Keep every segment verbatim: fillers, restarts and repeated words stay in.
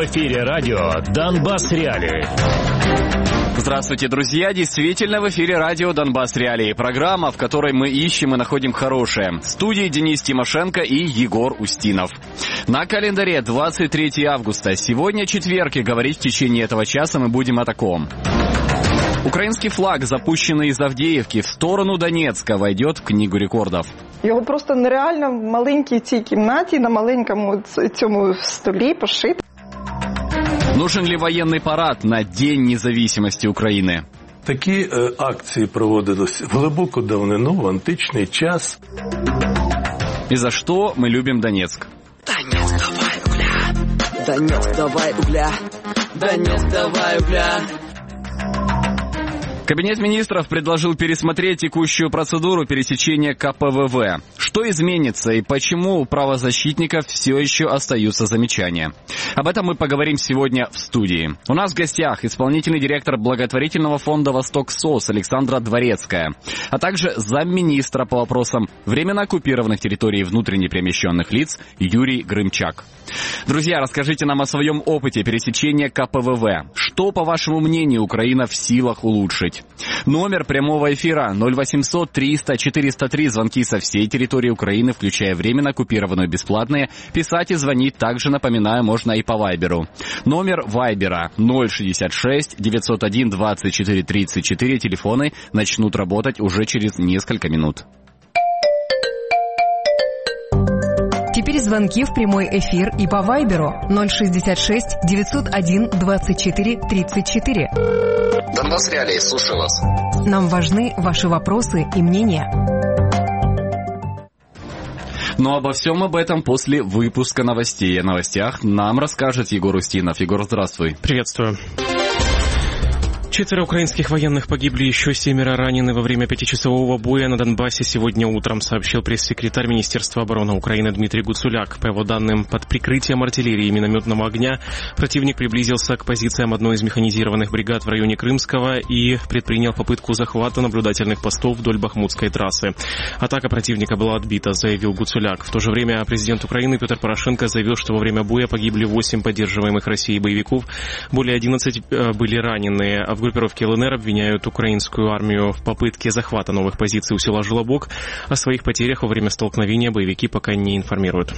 В эфире радио «Донбасс Реалии». Здравствуйте, друзья! Действительно, в эфире радио «Донбасс Реалии». Программа, в которой мы ищем и находим хорошее. В студии Денис Тимошенко и Егор Устинов. На календаре двадцать третьего августа. Сегодня четверг, и говорить в течение этого часа мы будем о таком. Украинский флаг, запущенный из Авдіївки в сторону Донецка, войдет в Книгу рекордов. Його просто нереально в маленькій цій кімнаті, на маленькому цьому столі пошити. Нужен ли военный парад на День независимости Украины? Такі е, акції проводились в глибоку давнину, в античний час. И за что мы любим Донецк? Донецк, давай угля! Донецк, давай угля! Донецк, давай угля! Кабинет министров предложил пересмотреть текущую процедуру пересечения ка пэ вэ вэ. Что изменится и почему у правозащитников все еще остаются замечания? Об этом мы поговорим сегодня в студии. У нас в гостях исполнительный директор благотворительного фонда «Восток СОС» Александра Дворецкая, а также замминистра по вопросам временно оккупированных территорий внутренне перемещенных лиц Юрий Грымчак. Друзья, расскажите нам о своем опыте пересечения ка пэ вэ вэ. Что, по вашему мнению, Украина в силах улучшить? Номер прямого эфира ноль восемьсот триста четыреста три, звонки со всей территории Украины, включая временно оккупированную, бесплатные. Писать и звонить также, напоминаю, можно и по Вайберу. Номер Вайбера ноль шестьдесят шесть девятьсот один двадцать четыре тридцать четыре. Телефоны начнут работать уже через несколько минут. Теперь звонки в прямой эфир и по Вайберу ноль шестьдесят шесть девятьсот один двадцать четыре тридцать четыре. Донбасс Реалии, слушаю вас. Нам важны ваши вопросы и мнения. Но обо всем об этом после выпуска новостей. О новостях нам расскажет Егор Устинов. Егор, здравствуй. Приветствую. Четверо украинских военных погибли, еще семеро ранены во время пятичасового боя на Донбассе сегодня утром, сообщил пресс-секретарь Министерства обороны Украины Дмитрий Гуцуляк. По его данным, под прикрытием артиллерии и минометного огня противник приблизился к позициям одной из механизированных бригад в районе Крымского и предпринял попытку захвата наблюдательных постов вдоль Бахмутской трассы. Атака противника была отбита, заявил Гуцуляк. В то же время президент Украины Петр Порошенко заявил, что во время боя погибли восемь поддерживаемых Россией боевиков, более одиннадцати были ранены. В группировке эл эн эр обвиняют украинскую армию в попытке захвата новых позиций у села Жолобок. О своих потерях во время столкновения боевики пока не информируют.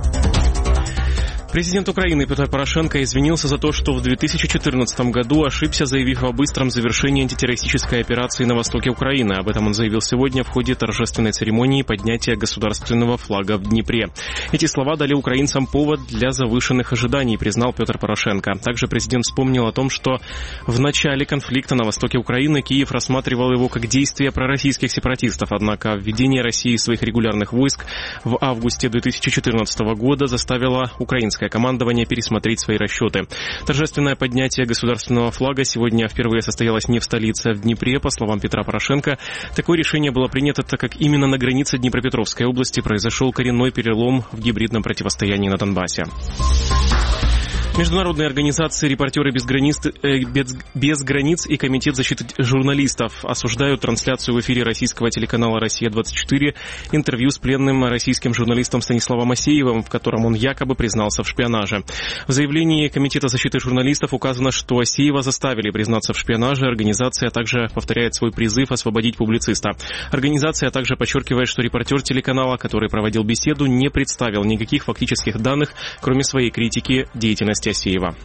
Президент Украины Петр Порошенко извинился за то, что в две тысячи четырнадцатом году ошибся, заявив о быстром завершении антитеррористической операции на востоке Украины. Об этом он заявил сегодня в ходе торжественной церемонии поднятия государственного флага в Днепре. Эти слова дали украинцам повод для завышенных ожиданий, признал Петр Порошенко. Также президент вспомнил о том, что в начале конфликта на востоке Украины Киев рассматривал его как действие пророссийских сепаратистов. Однако введение России своих регулярных войск в августе две тысячи четырнадцатого года заставило украинское командование пересмотреть свои расчеты. Торжественное поднятие государственного флага сегодня впервые состоялось не в столице, а в Днепре. По словам Петра Порошенко, такое решение было принято, так как именно на границе Днепропетровской области произошел коренной перелом в гибридном противостоянии на Донбассе. Международные организации «Репортеры без границ», э, без, без границ и Комитет защиты журналистов осуждают трансляцию в эфире российского телеканала «Россия-двадцать четыре» интервью с пленным российским журналистом Станиславом Асеевым, в котором он якобы признался в шпионаже. В заявлении Комитета защиты журналистов указано, что Асеева заставили признаться в шпионаже. Организация также повторяет свой призыв освободить публициста. Организация также подчеркивает, что репортер телеканала, который проводил беседу, не представил никаких фактических данных, кроме своей критики деятельности Асеева.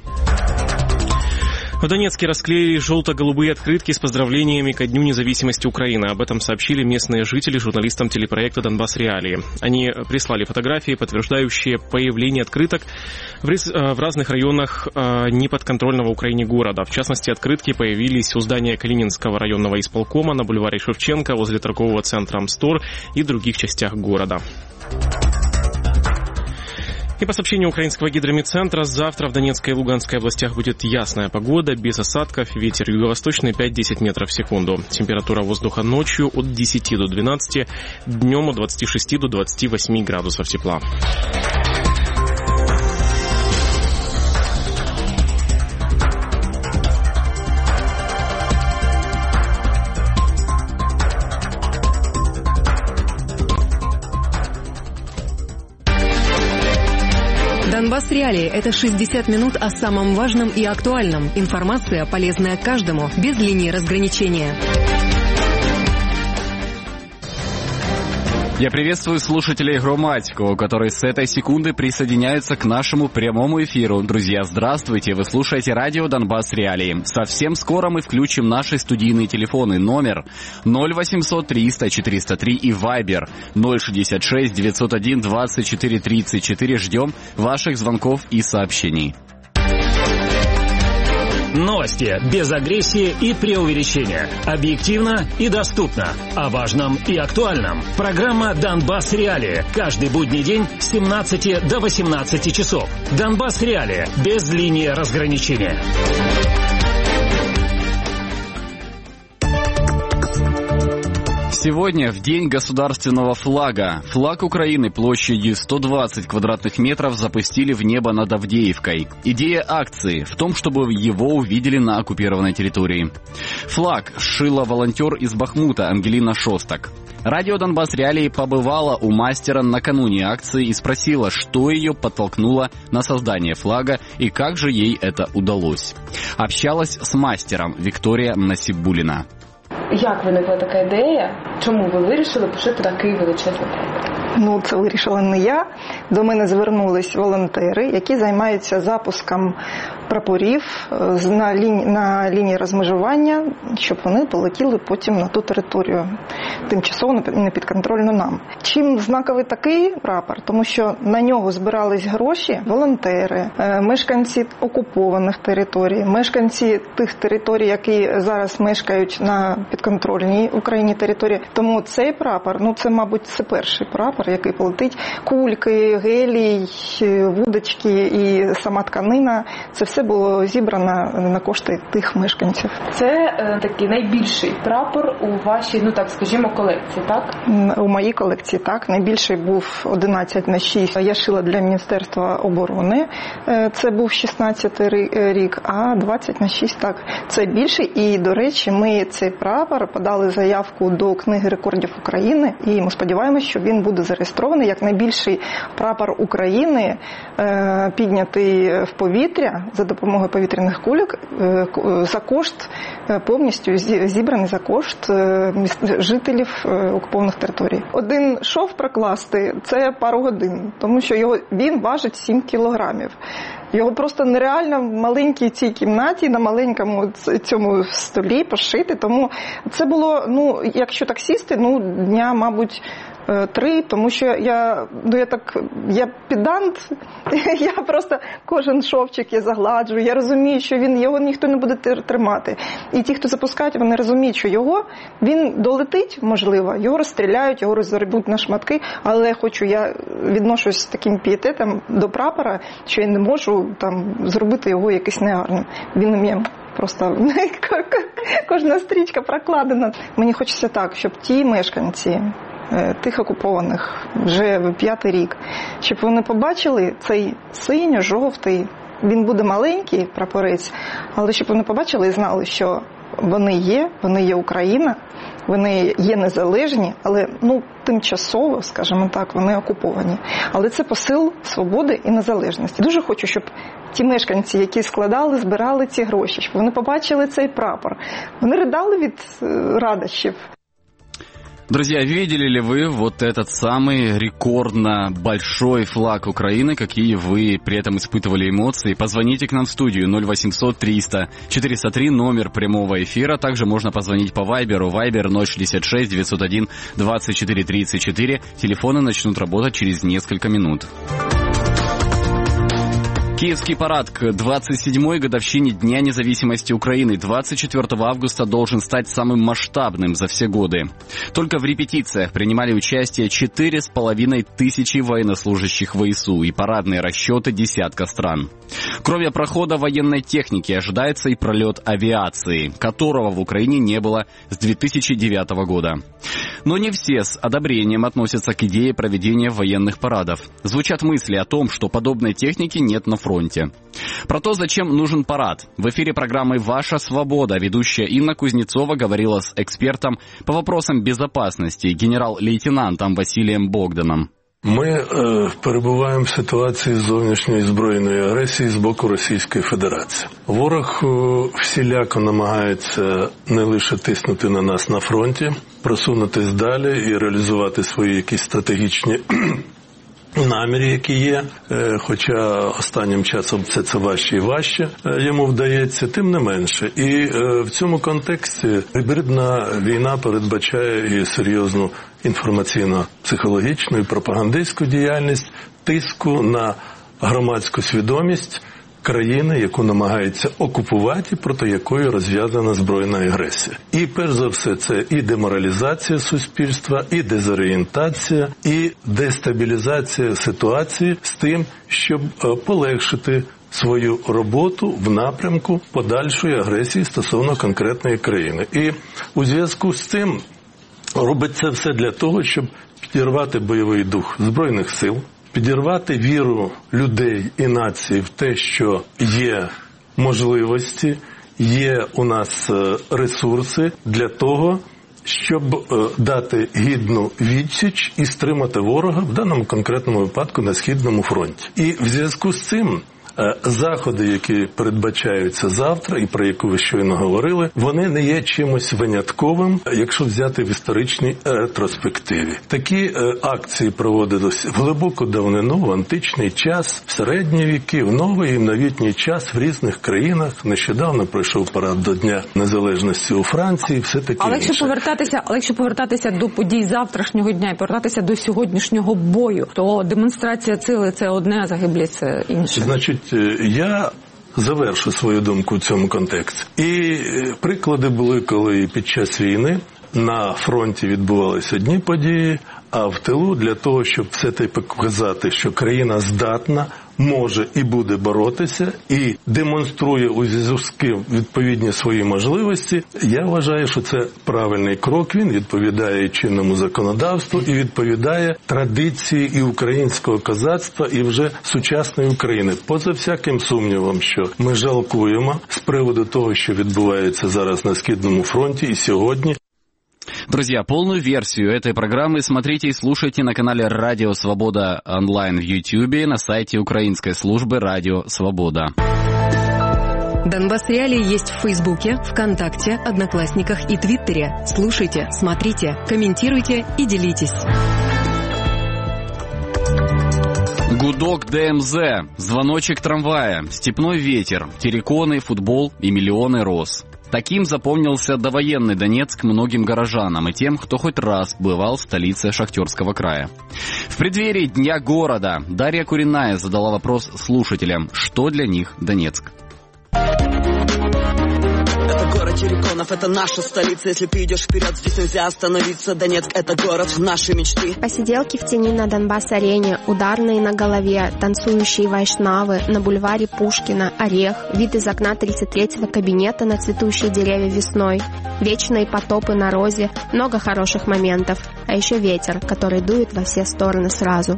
В Донецке расклеили желто-голубые открытки с поздравлениями ко Дню независимости Украины. Об этом сообщили местные жители журналистам телепроекта «Донбасс Реалии». Они прислали фотографии, подтверждающие появление открыток в разных районах неподконтрольного Украине города. В частности, открытки появились у здания Калининского районного исполкома, на бульваре Шевченко, возле торгового центра «Амстор» и других частях города. И по сообщению украинского гидромедцентра, завтра в Донецкой и Луганской областях будет ясная погода, без осадков, ветер юго-восточный пять-десять метров в секунду. Температура воздуха ночью от десяти до двенадцати, днем от двадцати шести до двадцати восьми градусов тепла. Донбасс Реалии – это шестьдесят минут о самом важном и актуальном. Информация, полезная каждому, без линии разграничения. Я приветствую слушателей Громадского, которые с этой секунды присоединяются к нашему прямому эфиру. Друзья, здравствуйте, вы слушаете радио Донбасс Реалии. Совсем скоро мы включим наши студийные телефоны. Номер ноль восемьсот триста четыреста три и Вайбер ноль шестьдесят шесть девятьсот один двадцать четыре тридцать четыре. Ждем ваших звонков и сообщений. Новости без агрессии и преувеличения. Объективно и доступно. О важном и актуальном. Программа «Донбасс Реалии». Каждый будний день с семнадцати до восемнадцати часов. «Донбасс Реалии» без линии разграничения. Сегодня, в день государственного флага, флаг Украины площадью сто двадцать квадратных метров запустили в небо над Авдеевкой. Идея акции в том, чтобы его увидели на оккупированной территории. Флаг сшила волонтер из Бахмута Ангелина Шостак. Радио Донбасс Реалии побывала у мастера накануне акции и спросила, что ее подтолкнуло на создание флага и как же ей это удалось. Общалась с мастером Вікторія Насібуліна. Як виникла така ідея? Чому ви вирішили пошити такий величезний прапор? Ну, це вирішила не я. До мене звернулись волонтери, які займаються запуском прапорів на лінії, на лінії розмежування, щоб вони полетіли потім на ту територію, тимчасово не підконтрольну нам. Чим знаковий такий прапор? Тому що на нього збирались гроші волонтери, мешканці окупованих територій, мешканці тих територій, які зараз мешкають на підконтрольній Україні території. Тому цей прапор, ну це, мабуть, це перший прапор, який полетить. Кульки, гелій, вудочки і сама тканина – це все було зібрано на кошти тих мешканців. Це е, такий найбільший прапор у вашій, ну так скажімо, колекції, так? У моїй колекції, так. Найбільший був одинадцять на шість. Я шила для Міністерства оборони. Це був шістнадцятий рік, а двадцять на шість, так. Це більший. І, до речі, ми цей прапор подали заявку до Книги рекордів України. І ми сподіваємося, що він буде зареєстрований як найбільший прапор України, піднятий в повітря за допомогою повітряних кульок, за кошт, повністю зібраний за кошт жителів окупованих територій. Один шов прокласти – це пару годин, тому що його, він важить сім кілограмів. Його просто нереально в маленькій цій кімнаті, на маленькому цьому столі пошити, тому це було, ну, якщо так сісти, ну, дня, мабуть, три, тому що я, ну, я так, я педант, я просто кожен шовчик я загладжую, я розумію, що він, його ніхто не буде тримати. І ті, хто запускають, вони розуміють, що його, він долетить, можливо, його розстріляють, його розорвуть на шматки, але я хочу, я відношусь з таким пієтетом до прапора, що я не можу там зробити його якийсь негарним. Він у мене просто кожна стрічка прокладена. Мені хочеться так, щоб ті мешканці тих окупованих вже п'ятий рік, щоб вони побачили цей синьо-жовтий, він буде маленький прапорець, але щоб вони побачили і знали, що вони є, вони є Україна, вони є незалежні, але, ну, тимчасово, скажімо так, вони окуповані. Але це посил свободи і незалежності. Дуже хочу, щоб ті мешканці, які складали, збирали ці гроші, щоб вони побачили цей прапор. Вони ридали від радощів. Друзья, видели ли вы вот этот самый рекордно большой флаг Украины? Какие вы при этом испытывали эмоции? Позвоните к нам в студию ноль восемьсот триста четыреста три, номер прямого эфира. Также можно позвонить по Вайберу. Вайбер ноль шестьдесят шесть девятьсот один двадцать четыре тридцать четыре. Телефоны начнут работать через несколько минут. Киевский парад к двадцать седьмой годовщине Дня независимости Украины двадцать четвёртого августа должен стать самым масштабным за все годы. Только в репетициях принимали участие четыре с половиной тысячи военнослужащих ВСУ и парадные расчеты десятка стран. Кроме прохода военной техники ожидается и пролет авиации, которого в Украине не было с две тысячи девятого года. Но не все с одобрением относятся к идее проведения военных парадов. Звучат мысли о том, что подобной техники нет на фронте. Про то, зачем нужен парад, в эфире программы «Ваша свобода» ведущая Инна Кузнецова говорила с экспертом по вопросам безопасности генерал-лейтенантом Василием Богданом. Ми е, перебуваємо в ситуації зовнішньої збройної агресії з боку Російської Федерації. Ворог е, всіляко намагається не лише тиснути на нас на фронті, просунутись далі і реалізувати свої якісь стратегічні наміри, які є, хоча останнім часом це, це важче і важче йому вдається, тим не менше. І в цьому контексті гібридна війна передбачає і серйозну інформаційно-психологічну і пропагандистську діяльність, тиску на громадську свідомість країни, яку намагається окупувати, проти якої розв'язана збройна агресія. І перш за все це і деморалізація суспільства, і дезорієнтація, і дестабілізація ситуації з тим, щоб полегшити свою роботу в напрямку подальшої агресії стосовно конкретної країни. І у зв'язку з цим робить це все для того, щоб підірвати бойовий дух Збройних сил, підірвати віру людей і нації в те, що є можливості, є у нас ресурси для того, щоб дати гідну відсіч і стримати ворога, в даному конкретному випадку на Східному фронті. І в зв'язку з цим заходи, які передбачаються завтра і про які ви щойно говорили, вони не є чимось винятковим, якщо взяти в історичній ретроспективі. Такі акції проводились в глибоку давнину, в античний час, в середні віки, в новий і в новітній час в різних країнах. Нещодавно пройшов парад до Дня Незалежності у Франції, все таке але якщо інше. повертатися, але якщо повертатися до подій завтрашнього дня і повертатися до сьогоднішнього бою, то демонстрація сили – це одне, а загиблі – це інше. Значить, я завершу свою думку в цьому контексті. І приклади були, коли під час війни на фронті відбувалися одні події, а в тилу для того, щоб все-таки показати, що країна здатна, може і буде боротися, і демонструє у зв'язку відповідні свої можливості, я вважаю, що це правильний крок, він відповідає чинному законодавству і відповідає традиції і українського козацтва, і вже сучасної України. Поза всяким сумнівом, що ми жалкуємо з приводу того, що відбувається зараз на Східному фронті і сьогодні. Друзья, полную версию этой программы смотрите и слушайте на канале «Радио Свобода» онлайн в Ютьюбе, на сайте украинской службы «Радио Свобода». Донбасс Реалии есть в Фейсбуке, ВКонтакте, Одноклассниках и Твиттере. Слушайте, смотрите, комментируйте и делитесь. Гудок ДМЗ, звоночек трамвая, степной ветер, терриконы, футбол и миллионы роз. Таким запомнился довоенный Донецк многим горожанам и тем, кто хоть раз бывал в столице Шахтерского края. В преддверии Дня города Дарья Куриная задала вопрос слушателям, что для них Донецк. Это город терриконов, это наша столица. Если ты идешь вперед, здесь нельзя остановиться. Донецк — это город нашей мечты. Посиделки в тени на Донбасс-арене, ударные на голове, танцующие вайшнавы, на бульваре Пушкина, Орех, вид из окна тридцать третьего кабинета на цветущие деревья весной, вечные потопы на розе, много хороших моментов, а еще ветер, который дует во все стороны сразу.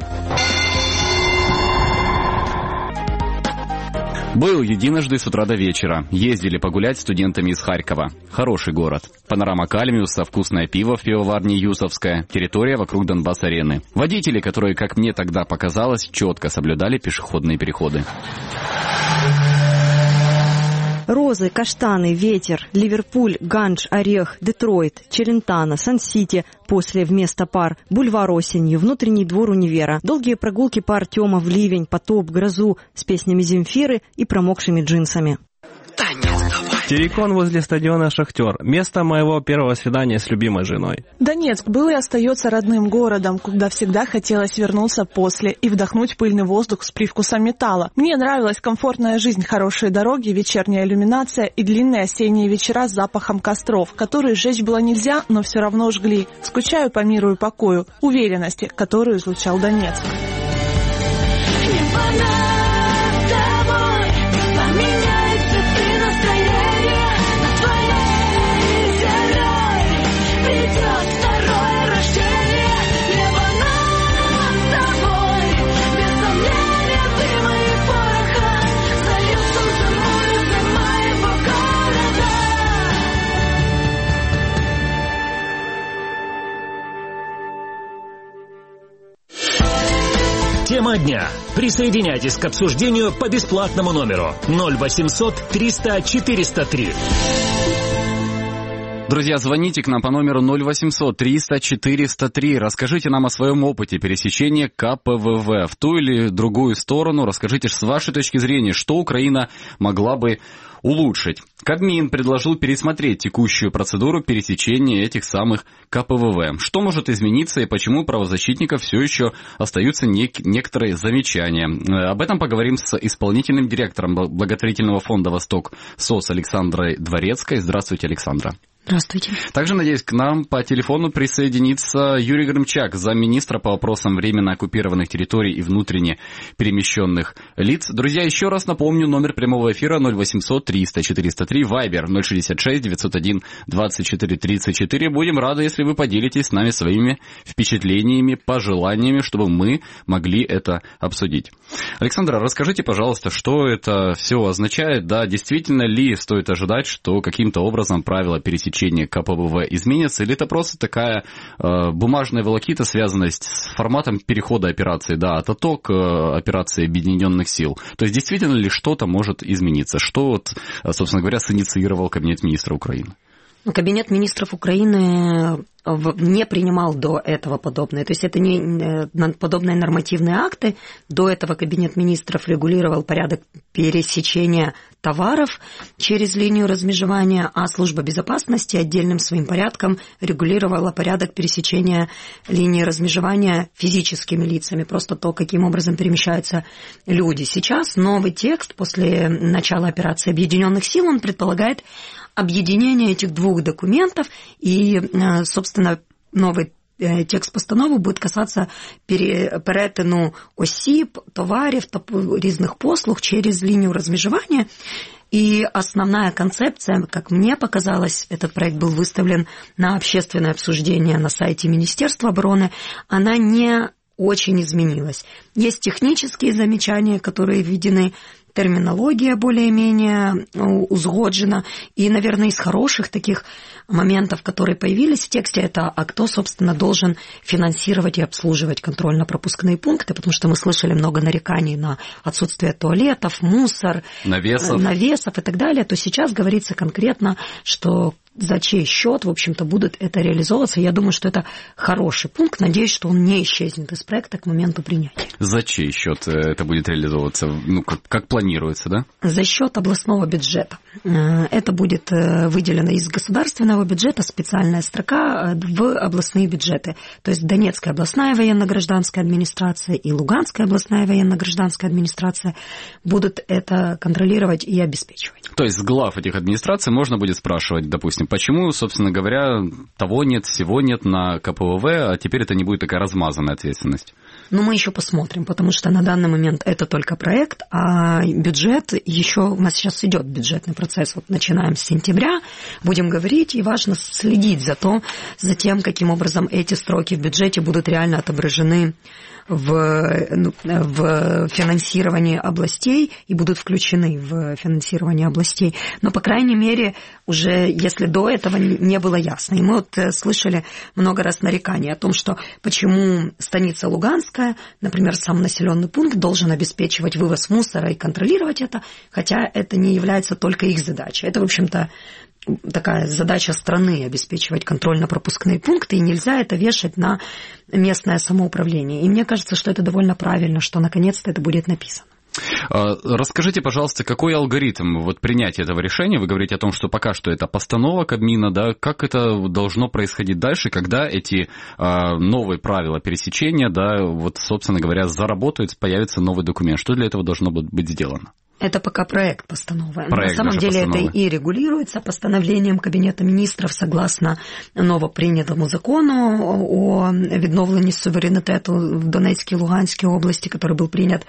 Был единожды с утра до вечера. Ездили погулять с студентами из Харькова. Хороший город. Панорама Кальмиуса, вкусное пиво в пивоварне Юсовская, территория вокруг Донбасс-арены. Водители, которые, как мне тогда показалось, четко соблюдали пешеходные переходы. Розы, каштаны, ветер, Ливерпуль, Ганж, Орех, Детройт, Челентано, Сан-Сити, после вместо пар, бульвар осенью, внутренний двор универа, долгие прогулки по Артема в ливень, потоп, грозу с песнями Земфиры и промокшими джинсами. Террикон возле стадиона «Шахтер». Место моего первого свидания с любимой женой. Донецк был и остается родным городом, куда всегда хотелось вернуться после и вдохнуть пыльный воздух с привкусом металла. Мне нравилась комфортная жизнь, хорошие дороги, вечерняя иллюминация и длинные осенние вечера с запахом костров, которые сжечь было нельзя, но все равно жгли. Скучаю по миру и покою, уверенности, которую излучал Донецк. Yeah. Тема дня. Присоединяйтесь к обсуждению по бесплатному номеру ноль восемьсот триста четыреста три. Друзья, звоните к нам по номеру ноль восемьсот триста четыреста три. Расскажите нам о своем опыте пересечения ка пэ вэ вэ в ту или другую сторону. Расскажите с вашей точки зрения, что Украина могла бы улучшить. Кабмин предложил пересмотреть текущую процедуру пересечения этих самых ка пэ вэ вэ. Что может измениться и почему у правозащитников все еще остаются нек- некоторые замечания? Об этом поговорим с исполнительным директором благотворительного фонда «Восток» СОС Александрой Дворецкой. Здравствуйте, Александра. Здравствуйте. Также, надеюсь, к нам по телефону присоединится Юрий Грымчак, замминистра по вопросам временно оккупированных территорий и внутренне перемещенных лиц. Друзья, еще раз напомню, номер прямого эфира ноль восемьсот триста четыреста три, Вайбер ноль шестьдесят шесть девятьсот один двадцать четыре тридцать четыре. Будем рады, если вы поделитесь с нами своими впечатлениями, пожеланиями, чтобы мы могли это обсудить. Александра, расскажите, пожалуйста, что это все означает? Да, действительно ли стоит ожидать, что каким-то образом правила пересечения ка пэ вэ вэ изменится, или это просто такая э, бумажная волокита, связанная с форматом перехода операции, да, от АТО к э, операции Объединенных сил? То есть действительно ли что-то может измениться? Что, вот, собственно говоря, синициировал Кабинет министров Украины? Кабинет министров Украины не принимал до этого подобное. То есть это не подобные нормативные акты. До этого Кабинет министров регулировал порядок пересечения товаров через линию размежевания, а Служба безопасности отдельным своим порядком регулировала порядок пересечения линии размежевания физическими лицами, просто то, каким образом перемещаются люди. Сейчас новый текст после начала операции Объединенных сил, он предполагает объединение этих двух документов, и, собственно, новый текст постанови буде касатися перетину осіб, товарів та різних послуг через линию размежевания. И основная концепция, как мне показалось, этот проект был выставлен на общественное обсуждение на сайте Министерства обороны, она не очень изменилась. Есть технические замечания, которые введены, терминология более-менее узгоджена. И, наверное, из хороших таких моментов, которые появились в тексте, это а кто, собственно, должен финансировать и обслуживать контрольно-пропускные пункты, потому что мы слышали много нареканий на отсутствие туалетов, мусор, навесов, навесов и так далее, то сейчас говорится конкретно, что за чей счет, в общем-то, будет это реализовываться. Я думаю, что это хороший пункт. Надеюсь, что он не исчезнет из проекта к моменту принятия. За чей счет это будет реализовываться? Ну, как, как планируется, да? За счет областного бюджета. Это будет выделено из государственного бюджета специальная строка в областные бюджеты. То есть Донецкая областная военно-гражданская администрация и Луганская областная военно-гражданская администрация будут это контролировать и обеспечивать. То есть с глав этих администраций можно будет спрашивать, допустим, почему, собственно говоря, того нет, всего нет на ка пэ вэ вэ, а теперь это не будет такая размазанная ответственность? Ну, мы еще посмотрим, потому что на данный момент это только проект, а бюджет еще, у нас сейчас идет бюджетный процесс, вот начинаем с сентября, будем говорить, и важно следить за, то, за тем, каким образом эти строки в бюджете будут реально отображены в, ну, в финансировании областей и будут включены в финансирование областей. Но, по крайней мере, уже если до этого не было ясно. И мы вот слышали много раз нареканий о том, что почему станица Луганская, например, сам населенный пункт, должен обеспечивать вывоз мусора и контролировать это, хотя это не является только их задачей. Это, в общем-то, такая задача страны — обеспечивать контрольно-пропускные пункты, и нельзя это вешать на местное самоуправление. И мне кажется, что это довольно правильно, что наконец-то это будет написано. Расскажите, пожалуйста, какой алгоритм вот принятия этого решения? Вы говорите о том, что пока что это постанова Кабмина, да? Как это должно происходить дальше, когда эти а, новые правила пересечения, да, вот, собственно говоря, заработают, появится новый документ? Что для этого должно быть сделано? Это пока проект постановы. Проект На самом деле постановы. Это и регулируется постановлением Кабинета министров согласно новопринятому закону о відновленні суверенитету в Донецкой и Луганской области, который был принят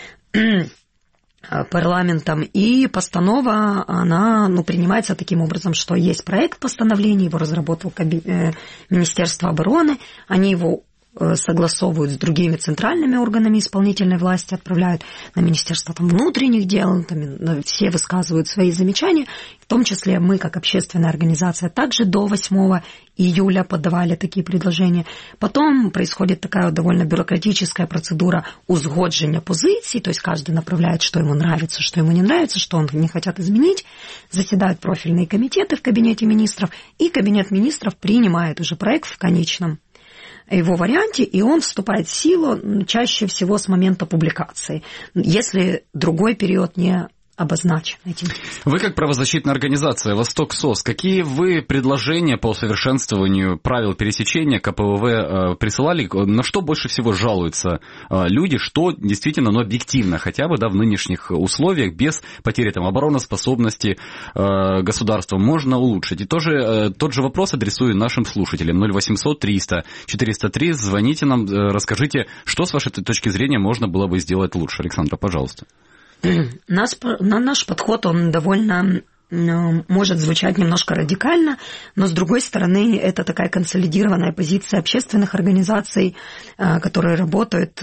парламентом, и постанова, она, ну, принимается таким образом, что есть проект постановления, его разработал Каби... Министерство обороны, они его согласовывают с другими центральными органами исполнительной власти, отправляют на Министерство там, внутренних дел, там, все высказывают свои замечания, в том числе мы, как общественная организация, также до восьмого июля подавали такие предложения. Потом происходит такая вот довольно бюрократическая процедура узгоджения позиций, то есть каждый направляет, что ему нравится, что ему не нравится, что он не хотят изменить. Заседают профильные комитеты в кабинете министров, и кабинет министров принимает уже проект в конечном его варианте, и он вступает в силу чаще всего с момента публикации, если другой период не обозначен этим. Вы как правозащитная организация «Восток СОС», какие вы предложения по усовершенствованию правил пересечения ка пэ вэ вэ присылали? На что больше всего жалуются люди, что действительно, но объективно, хотя бы да, в нынешних условиях, без потери там, обороноспособности государства, можно улучшить? И тоже, тот же вопрос адресую нашим слушателям. ноль восемьсот триста четыреста три, звоните нам, расскажите, что с вашей точки зрения можно было бы сделать лучше. Александра, пожалуйста. Наш, наш подход, он довольно может звучать немножко радикально, но, с другой стороны, это такая консолидированная позиция общественных организаций, которые работают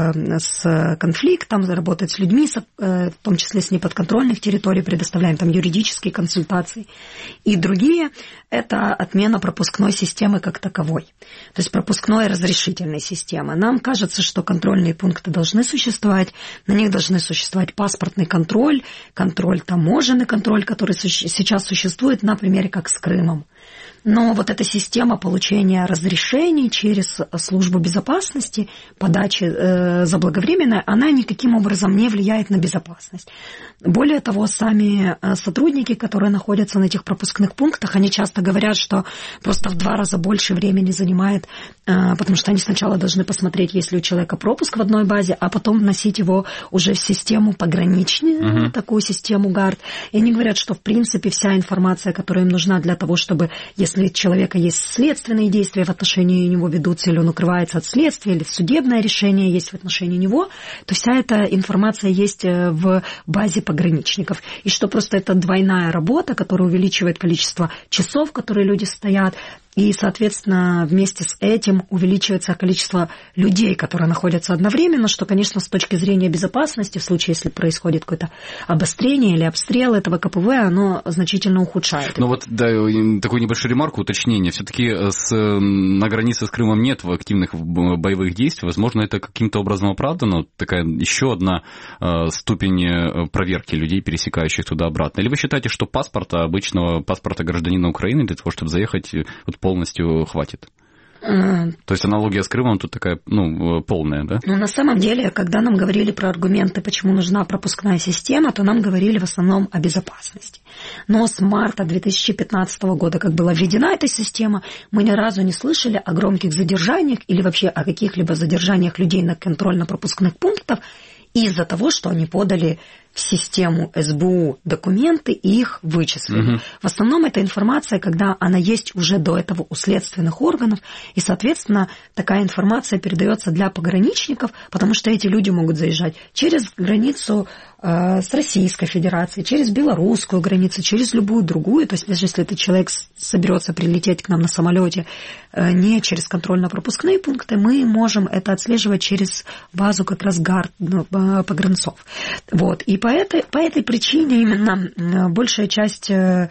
с конфликтом, работают с людьми, в том числе с неподконтрольных территорий, предоставляем там юридические консультации. И другие – это отмена пропускной системы как таковой, то есть пропускной разрешительной системы. Нам кажется, что контрольные пункты должны существовать, на них должны существовать паспортный контроль, контроль таможенный контроль, который сейчас существует на примере как с Крымом. Но вот эта система получения разрешений через службу безопасности, подачи э, заблаговременной, она никаким образом не влияет на безопасность. Более того, сами сотрудники, которые находятся на этих пропускных пунктах, они часто говорят, что просто в два раза больше времени занимает, э, потому что они сначала должны посмотреть, есть ли у человека пропуск в одной базе, а потом вносить его уже в систему пограничную, uh-huh. такую систему ГАРД. И они говорят, что в принципе вся информация, которая им нужна для того, чтобы, если Если у человека есть следственные действия в отношении него ведутся, или он укрывается от следствия, или судебное решение есть в отношении него, то вся эта информация есть в базе пограничников. И что просто это двойная работа, которая увеличивает количество часов, которые люди стоят, и, соответственно, вместе с этим увеличивается количество людей, которые находятся одновременно, что, конечно, с точки зрения безопасности, в случае, если происходит какое-то обострение или обстрел этого ка пэ вэ, оно значительно ухудшает. Ну вот, да, такую небольшую ремарку, уточнение. Все-таки на границе с Крымом нет активных боевых действий. Возможно, это каким-то образом оправдано? Такая еще одна ступень проверки людей, пересекающих туда-обратно. Или вы считаете, что паспорта, обычного паспорта гражданина Украины, для того, чтобы заехать, вот, полностью хватит? Mm. То есть аналогия с Крымом тут такая, ну, полная, да? Ну, на самом деле, когда нам говорили про аргументы, почему нужна пропускная система, то нам говорили в основном о безопасности. Но с марта две тысячи пятнадцатого года, как была введена эта система, мы ни разу не слышали о громких задержаниях или вообще о каких-либо задержаниях людей на контрольно-пропускных пунктах из-за того, что они подали в систему эс бэ у документы и их вычислили. Угу. В основном это информация, когда она есть уже до этого у следственных органов, и, соответственно, такая информация передается для пограничников, потому что эти люди могут заезжать через границу э, с Российской Федерацией, через белорусскую границу, через любую другую. То есть даже если этот человек соберется прилететь к нам на самолете э, не через контрольно-пропускные пункты, мы можем это отслеживать через базу как раз ГАРД, ну, погранцов. Вот. И по этой, по этой причине именно большая часть э,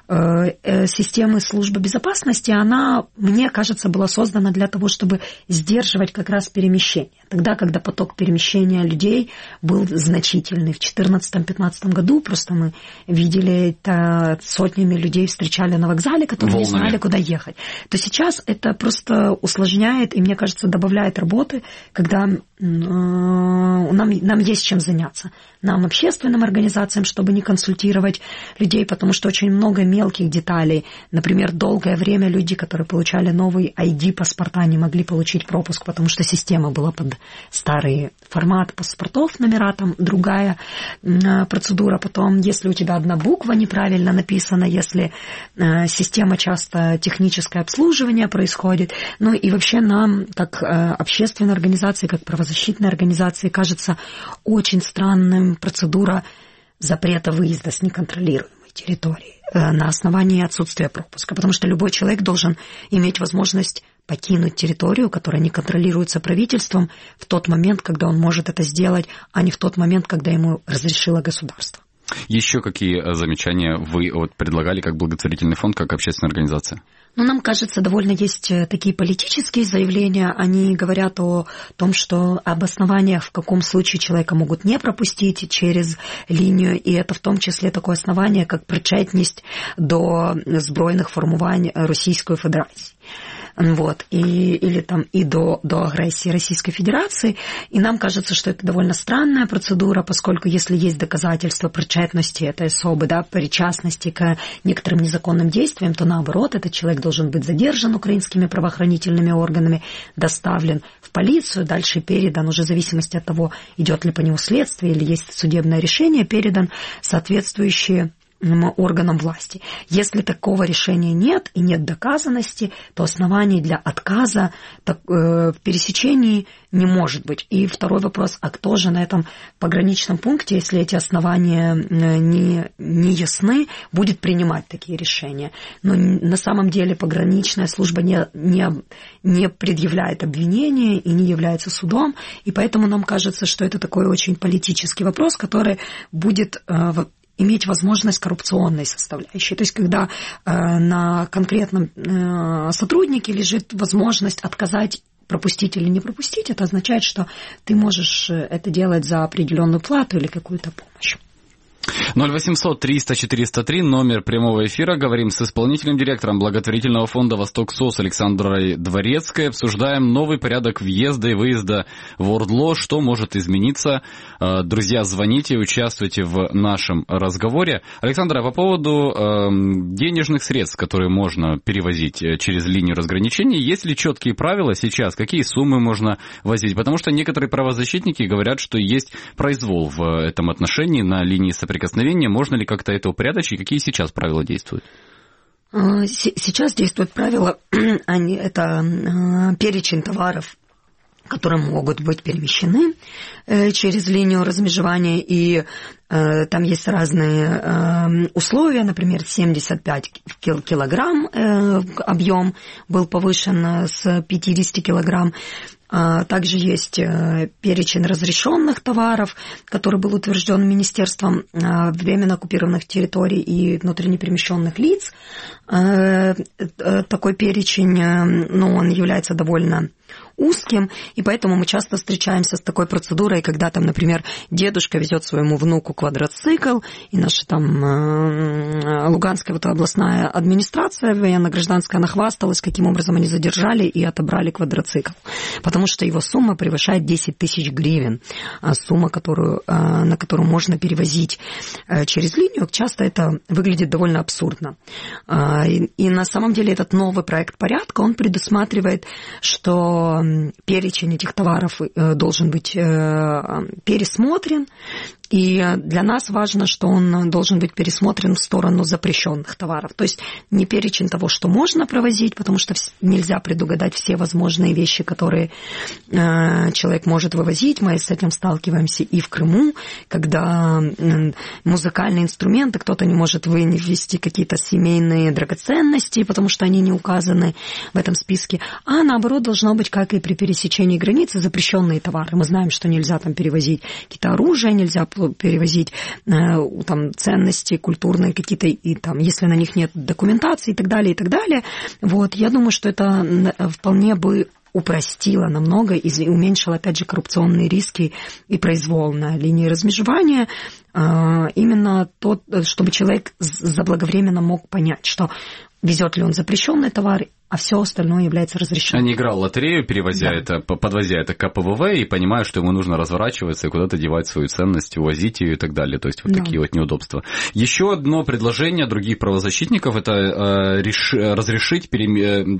э, системы службы безопасности, она, мне кажется, была создана для того, чтобы сдерживать как раз перемещение. Тогда, когда поток перемещения людей был значительный. В две тысячи четырнадцатом-пятнадцатом году просто мы видели это, сотнями людей встречали на вокзале, которые Волнами. не знали, куда ехать. То сейчас это просто усложняет и, мне кажется, добавляет работы, когда э, нам, нам есть чем заняться. Нам, общественным организациям, чтобы не консультировать людей, потому что очень много мелких деталей. Например, долгое время люди, которые получали новый ай ди-паспорта, не могли получить пропуск, потому что система была под старый формат паспортов, номера, там другая процедура. Потом, если у тебя одна буква неправильно написана, если система часто техническое обслуживание происходит. Ну и вообще нам, как общественной организации, как правозащитной организации, кажется очень странным процедура запрета выезда с неконтролируемой территории на основании отсутствия пропуска, потому что любой человек должен иметь возможность покинуть территорию, которая не контролируется правительством, в тот момент, когда он может это сделать, а не в тот момент, когда ему разрешило государство. Еще какие замечания вы вот предлагали как благотворительный фонд, как общественная организация? Ну, нам кажется, довольно есть такие политические заявления. Они говорят о том, что об основаниях, в каком случае человека могут не пропустить через линию, и это в том числе такое основание, как причетність до збройних формувань Російської Федерації. Вот, и, или там и до, до агрессии Российской Федерации. И нам кажется, что это довольно странная процедура, поскольку если есть доказательства причастности этой особы, да, причастности к некоторым незаконным действиям, то наоборот, этот человек должен быть задержан украинскими правоохранительными органами, доставлен в полицию, дальше передан, уже в зависимости от того, идет ли по нему следствие или есть судебное решение, передан соответствующие органам власти. Если такого решения нет и нет доказанности, то оснований для отказа так, э, в пересечении не может быть. И второй вопрос, а кто же на этом пограничном пункте, если эти основания не, не ясны, будет принимать такие решения? Но на самом деле пограничная служба не, не, не предъявляет обвинения и не является судом, и поэтому нам кажется, что это такой очень политический вопрос, который будет э, иметь возможность коррупционной составляющей. То есть, когда э, на конкретном э, сотруднике лежит возможность отказать, пропустить или не пропустить, это означает, что ты можешь это делать за определенную плату или какую-то помощь. ноль восемьсот триста четыреста три, номер прямого эфира. Говорим с исполнительным директором благотворительного фонда «Восток-СОС» Александрой Дворецкой. Обсуждаем новый порядок въезда и выезда в ОРДЛО. Что может измениться? Друзья, звоните, участвуйте в нашем разговоре. Александра, по поводу э, денежных средств, которые можно перевозить через линию разграничения, есть ли четкие правила сейчас? Какие суммы можно возить? Потому что некоторые правозащитники говорят, что есть произвол в этом отношении на линии соприкосновения. Можно ли как-то это упорядочить? Какие сейчас правила действуют? Сейчас действуют правила, они, это перечень товаров, которые могут быть перемещены через линию размежевания, и э, там есть разные э, условия, например, семьдесят пять килограмм э, объем был повышен с пятьдесят килограмм. Также есть перечень разрешенных товаров, который был утвержден Министерством временно оккупированных территорий и внутренне перемещенных лиц. Такой перечень, ну, он является довольно узким, и поэтому мы часто встречаемся с такой процедурой, когда там, например, дедушка везет своему внуку квадроцикл, и наша там Луганская вот областная администрация военно-гражданская, она хвасталась, каким образом они задержали и отобрали квадроцикл, потому что его сумма превышает десять тысяч гривен, сумма, которую, на которую можно перевозить через линию. Часто это выглядит довольно абсурдно. И, и на самом деле этот новый проект порядка, он предусматривает, что перечень этих товаров должен быть пересмотрен, и для нас важно, что он должен быть пересмотрен в сторону запрещенных товаров. То есть не перечень того, что можно провозить, потому что нельзя предугадать все возможные вещи, которые человек может вывозить. Мы с этим сталкиваемся и в Крыму, когда музыкальные инструменты, кто-то не может вывести какие-то семейные драгоценности, потому что они не указаны в этом списке. А наоборот, должно быть, как и при пересечении границы, запрещенные товары. Мы знаем, что нельзя там перевозить какие-то оружия, нельзя перевозить там ценности культурные какие-то, и там, если на них нет документации и так далее, и так далее. Вот, я думаю, что это вполне бы упростило намного и уменьшило, опять же, коррупционные риски и произвол на линии размежевания. Именно тот, чтобы человек заблаговременно мог понять, что везет ли он запрещенный товар, а все остальное является разрешенным. А не играл в лотерею, перевозя да. это, подвозя это к КПВВ, и понимая, что ему нужно разворачиваться и куда-то девать свою ценность, увозить ее и так далее. То есть вот да. такие вот неудобства. Еще одно предложение других правозащитников – это э, реш... разрешить пере...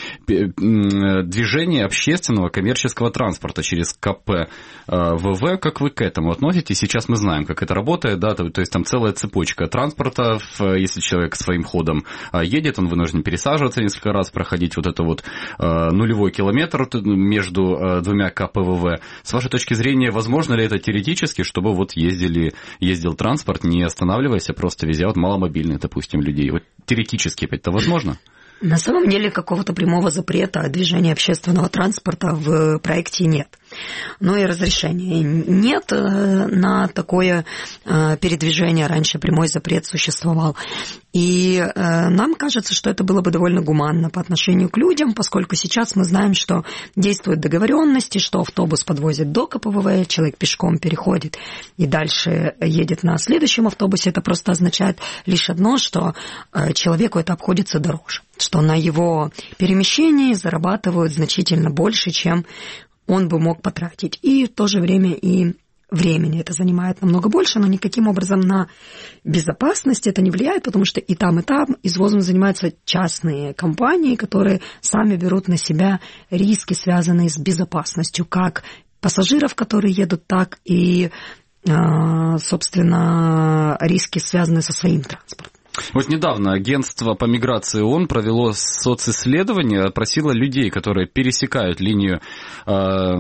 движение общественного коммерческого транспорта через КПВВ. Как вы к этому относитесь? Сейчас мы знаем, как это работает. Да? То есть там целая цепочка транспорта. Если человек своим ходом едет, он вынужден пересаживаться несколько раз, проходить вот это вот э, нулевой километр между э, двумя КПВВ. С вашей точки зрения, возможно ли это теоретически, чтобы вот ездили, ездил транспорт, не останавливаясь, а просто везя вот маломобильных, допустим, людей? Вот теоретически это возможно? На самом деле какого-то прямого запрета движения общественного транспорта в проекте нет. Но и разрешения нет на такое передвижение. Раньше прямой запрет существовал. И нам кажется, что это было бы довольно гуманно по отношению к людям, поскольку сейчас мы знаем, что действуют договоренности, что автобус подвозит до ка пэ вэ вэ, человек пешком переходит и дальше едет на следующем автобусе. Это просто означает лишь одно, что человеку это обходится дороже, что на его перемещении зарабатывают значительно больше, чем он бы мог потратить. И в то же время и времени это занимает намного больше, но никаким образом на безопасность это не влияет, потому что и там, и там извозом занимаются частные компании, которые сами берут на себя риски, связанные с безопасностью, как пассажиров, которые едут, так и, собственно, риски, связанные со своим транспортом. Вот недавно агентство по миграции ООН провело социсследование, опросило людей, которые пересекают линию э,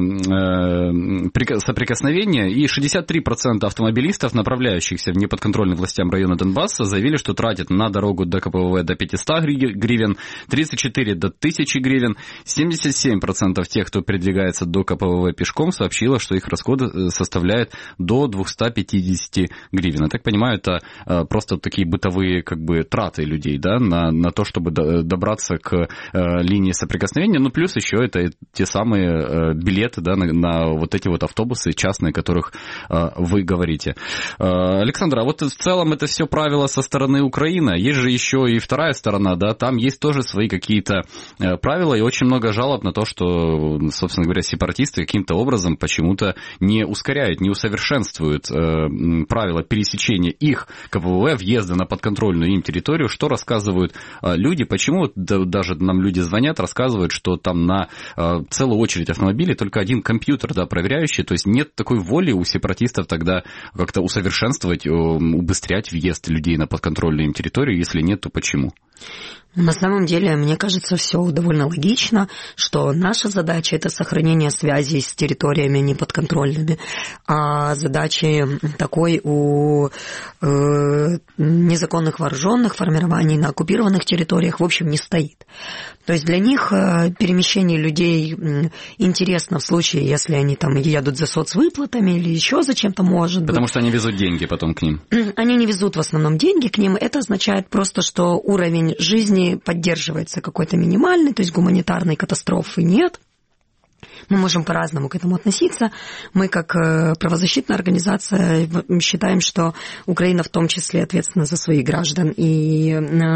э, соприкосновения, и шестьдесят три процента автомобилистов, направляющихся в неподконтрольные властям района Донбасса, заявили, что тратят на дорогу до ка пэ вэ вэ до пятьсот гривен, тридцать четыре процента до тысячи гривен, семьдесят семь процентов тех, кто передвигается до ка пэ вэ вэ пешком, сообщило, что их расходы составляют до двести пятьдесят гривен. Я так понимаю, это э, просто такие бытовые как бы траты людей, да, на, на то, чтобы добраться к э, линии соприкосновения. Ну, плюс еще это те самые э, билеты, да, на, на вот эти вот автобусы частные, о которых э, вы говорите. Э, Александр, а вот в целом это все правило со стороны Украины. Есть же еще и вторая сторона, да, там есть тоже свои какие-то э, правила, и очень много жалоб на то, что, собственно говоря, сепаратисты каким-то образом почему-то не ускоряют, не усовершенствуют э, правила пересечения их ка пэ вэ вэ, въезда на подконтрольную им территорию. Что рассказывают а, люди, почему да, даже нам люди звонят, рассказывают, что там на а, целую очередь автомобилей только один компьютер, да, проверяющий, то есть нет такой воли у сепаратистов тогда как-то усовершенствовать, убыстрять въезд людей на подконтрольную им территорию, если нет, то почему? На самом деле, мне кажется, все довольно логично, что наша задача – это сохранение связей с территориями неподконтрольными, а задачи такой у э, незаконных вооруженных формирований на оккупированных территориях, в общем, не стоит. То есть для них перемещение людей интересно в случае, если они там едут за соцвыплатами или еще за чем-то, может быть. Потому что они везут деньги потом к ним. Они не везут в основном деньги к ним. Это означает просто, что уровень жизни поддерживается какой-то минимальный, то есть гуманитарной катастрофы нет. Мы можем по-разному к этому относиться. Мы, как правозащитная организация, считаем, что Украина в том числе ответственна за своих граждан и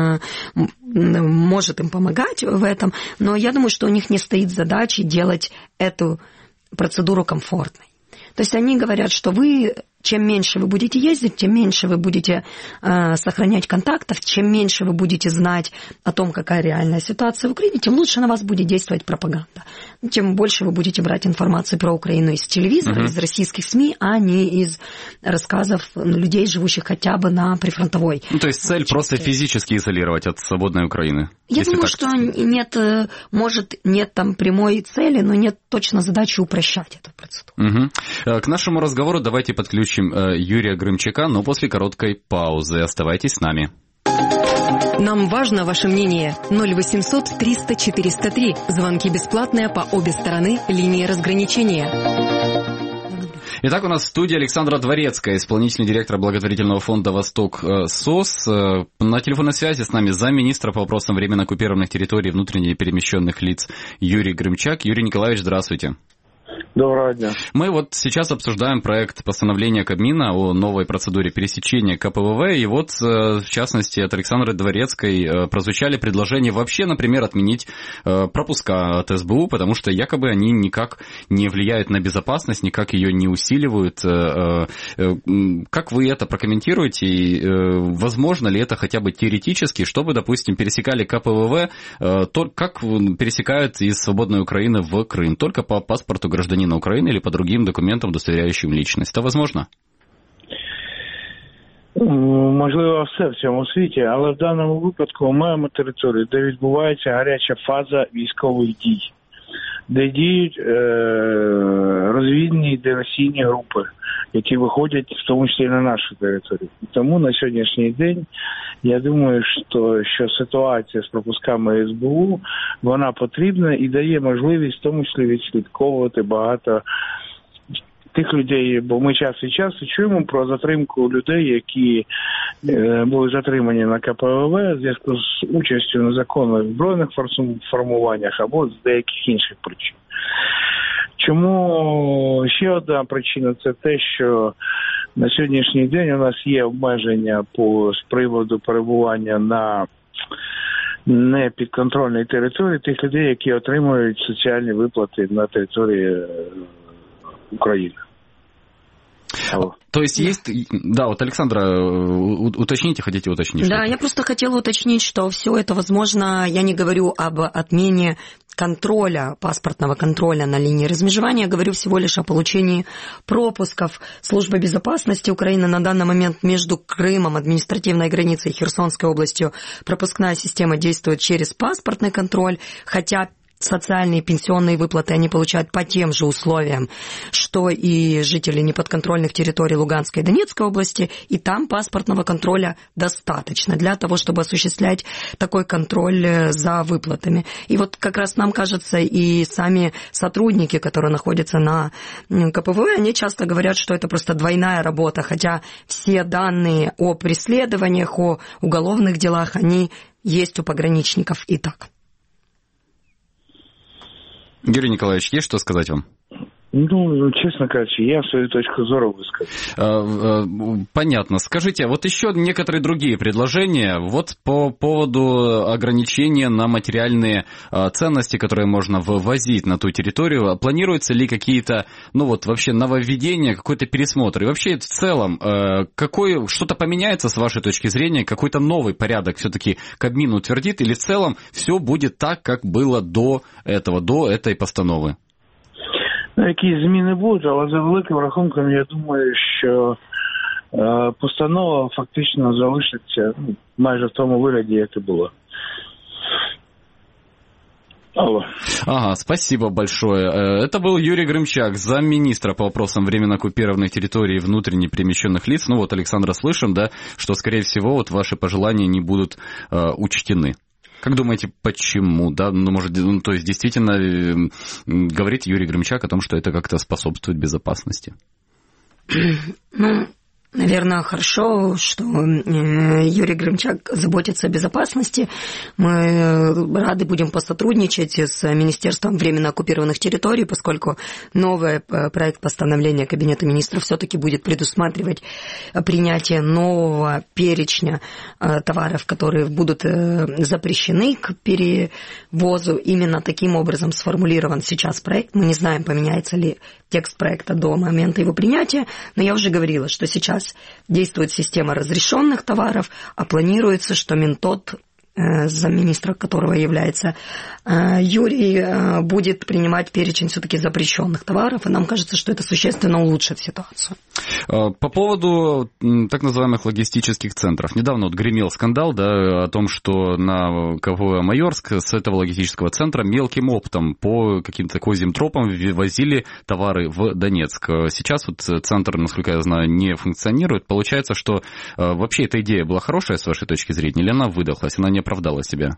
может им помогать в этом. Но я думаю, что у них не стоит задачи делать эту процедуру комфортной. То есть они говорят, что вы... Чем меньше вы будете ездить, тем меньше вы будете э, сохранять контактов, чем меньше вы будете знать о том, какая реальная ситуация в Украине, тем лучше на вас будет действовать пропаганда. Тем больше вы будете брать информацию про Украину из телевизора, uh-huh. из российских СМИ, а не из рассказов людей, живущих хотя бы на прифронтовой. Ну, то есть цель части. Просто физически изолировать от свободной Украины? Я думаю, так... что нет, может, нет там прямой цели, но нет точно задачи упрощать эту процедуру. Uh-huh. К нашему разговору давайте подключим Юрия Грымчака, но после короткой паузы. Оставайтесь с нами. Нам важно ваше мнение. ноль восемьсот триста четыреста три. Звонки бесплатные по обе стороны линии разграничения. Итак, у нас в студии Александра Дворецкая, исполнительный директор благотворительного фонда «Восток СОС». На телефонной связи с нами замминистра по вопросам временно оккупированных территорий и внутренне перемещенных лиц Юрий Грымчак. Юрий Николаевич, здравствуйте. Доброго дня. Мы вот сейчас обсуждаем проект постановления Кабмина о новой процедуре пересечения ка пэ вэ вэ, и вот, в частности, от Александры Дворецкой прозвучали предложения вообще, например, отменить пропуска от эс бэ у, потому что якобы они никак не влияют на безопасность, никак ее не усиливают. Как вы это прокомментируете, и возможно ли это хотя бы теоретически, чтобы, допустим, пересекали ка пэ вэ вэ, то как пересекают из свободной Украины в Крым, только по паспорту гражданина Украины или по другим документам, удостоверяющим личность. Это возможно? Можливо, все в цьому світі, але в даному випадку ми маємо територію, де відбувається гаряча фаза військових дій. де діють е, розвідні диверсійні групи, які виходять в тому числі на нашу територію. Тому на сьогоднішній день я думаю, що, що ситуація з пропусками ес бе у, вона потрібна і дає можливість в тому числі відслідковувати багато тих людей, бо ми час від часу чуємо про затримку людей, які е, були затримані на ка пе ве ве в зв'язку з участю в незаконних збройних формуваннях або з деяких інших причин. Чому ще одна причина – це те, що на сьогоднішній день у нас є обмеження по з приводу перебування на непідконтрольній території тих людей, які отримують соціальні виплати на території Украины. Алло. То есть есть... Да, вот, Александра, уточните, хотите уточнить? Да, я просто хотела уточнить, что все это возможно, я не говорю об отмене контроля, паспортного контроля на линии размежевания, я говорю всего лишь о получении пропусков. Служба безопасности Украины на данный момент между Крымом, административной границей и Херсонской областью пропускная система действует через паспортный контроль, хотя социальные пенсионные выплаты они получают по тем же условиям, что и жители неподконтрольных территорий Луганской и Донецкой области, и там паспортного контроля достаточно для того, чтобы осуществлять такой контроль за выплатами. И вот как раз нам кажется, и сами сотрудники, которые находятся на ка пэ вэ вэ, они часто говорят, что это просто двойная работа, хотя все данные о преследованиях, о уголовных делах, они есть у пограничников и так. Юрий Николаевич, есть что сказать вам? Ну, честно говоря, я свою точку зрения высказал. Понятно. Скажите, вот еще некоторые другие предложения вот по поводу ограничения на материальные ценности, которые можно ввозить на ту территорию. Планируются ли какие-то, ну вот вообще нововведения, какой-то пересмотр? И вообще в целом, какой, что-то поменяется с вашей точки зрения? Какой-то новый порядок все-таки Кабмин утвердит? Или в целом все будет так, как было до этого, до этой постановы? Якісь зміни будуть, але за великим рахунком, я думаю, що е, постанова фактично залишиться ну, майже в тому вигляді, як і була. Алло. Ага, спасибо большое. Это был Юрий Грымчак, замминистра по вопросам временно оккупированных территорий и внутренне перемещенных лиц. Ну вот, Александра, слышим, да, что, скорее всего, вот ваши пожелания не будут э, учтены. Как думаете, почему? Да, ну, может, ну, то есть, действительно, э, говорит Юрий Грымчак о том, что это как-то способствует безопасности? Ну, наверное, хорошо, что Юрий Грымчак заботится о безопасности. Мы рады будем посотрудничать с Министерством временно оккупированных территорий, поскольку новый проект постановления Кабинета министров все-таки будет предусматривать принятие нового перечня товаров, которые будут запрещены к перевозу. Именно таким образом сформулирован сейчас проект. Мы не знаем, поменяется ли текст проекта до момента его принятия, но я уже говорила, что сейчас действует система разрешенных товаров, а планируется, что Минтод, замминистра которого является Юрий, будет принимать перечень все-таки запрещенных товаров, и нам кажется, что это существенно улучшит ситуацию. По поводу так называемых логистических центров. Недавно вот гремел скандал, да, о том, что на ка пэ вэ Майорск с этого логистического центра мелким оптом по каким-то козьим тропам возили товары в Донецк. Сейчас вот центр, насколько я знаю, не функционирует. Получается, что вообще эта идея была хорошая с вашей точки зрения, или она выдохлась, она не оправдала себя?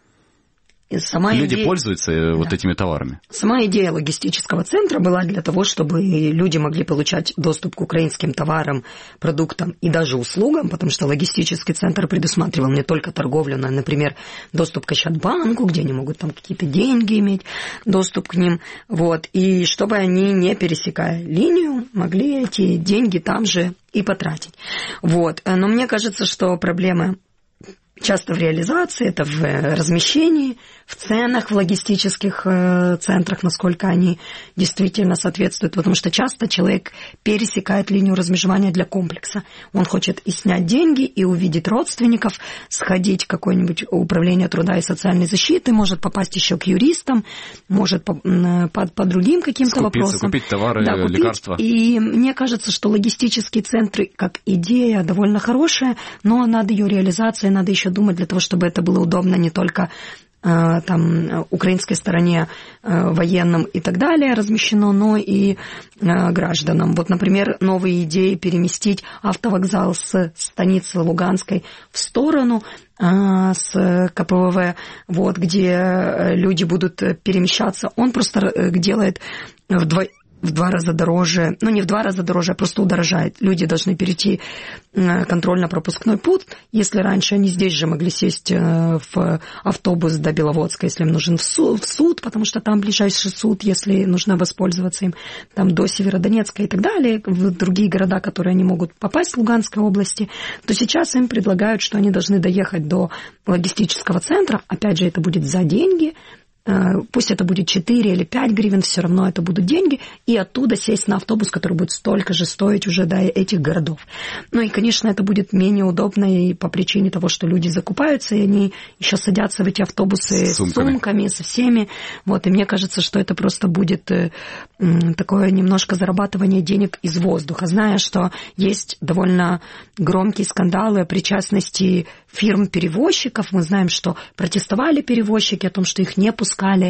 Сама Люди идея... пользуются да. вот этими товарами. Сама идея логистического центра была для того, чтобы люди могли получать доступ к украинским товарам, продуктам и даже услугам, потому что логистический центр предусматривал не только торговлю, но, например, доступ к Ощадбанку, где они могут там какие-то деньги иметь, доступ к ним, вот, и чтобы они, не пересекая линию, могли эти деньги там же и потратить. Вот. Но мне кажется, что проблема часто в реализации, это в размещении, в ценах в логистических центрах, насколько они действительно соответствуют, потому что часто человек пересекает линию размежевания для комплекса. Он хочет и снять деньги, и увидеть родственников, сходить в какое-нибудь управление труда и социальной защиты, может попасть еще к юристам, может по, по, по другим каким-то вопросам. Купить товары, да, купить. лекарства. И мне кажется, что логистические центры, как идея, довольно хорошая, но надо ее реализация, надо еще думать для того, чтобы это было удобно не только там украинской стороне военным и так далее размещено, но и гражданам. Вот, например, новые идеи переместить автовокзал с станицы Луганской в сторону с ка пэ вэ вэ, вот, где люди будут перемещаться. Он просто делает вдвое в два раза дороже, ну не в два раза дороже, а просто удорожает. Люди должны перейти контрольно-пропускной пункт. Если раньше они здесь же могли сесть в автобус до Беловодска, если им нужен в суд, в суд, потому что там ближайший суд, если нужно воспользоваться им, там до Северодонецка и так далее, в другие города, которые они могут попасть в Луганской области, то сейчас им предлагают, что они должны доехать до логистического центра. Опять же, это будет за деньги. Пусть это будет четыре или пять гривен, все равно это будут деньги, и оттуда сесть на автобус, который будет столько же стоить уже до этих городов. Ну и, конечно, это будет менее удобно и по причине того, что люди закупаются, и они еще садятся в эти автобусы с сумками, с сумками со всеми. Вот, и мне кажется, что это просто будет такое немножко зарабатывание денег из воздуха, зная, что есть довольно громкие скандалы о причастности фирм-перевозчиков. Мы знаем, что протестовали перевозчики о том, что их не пускали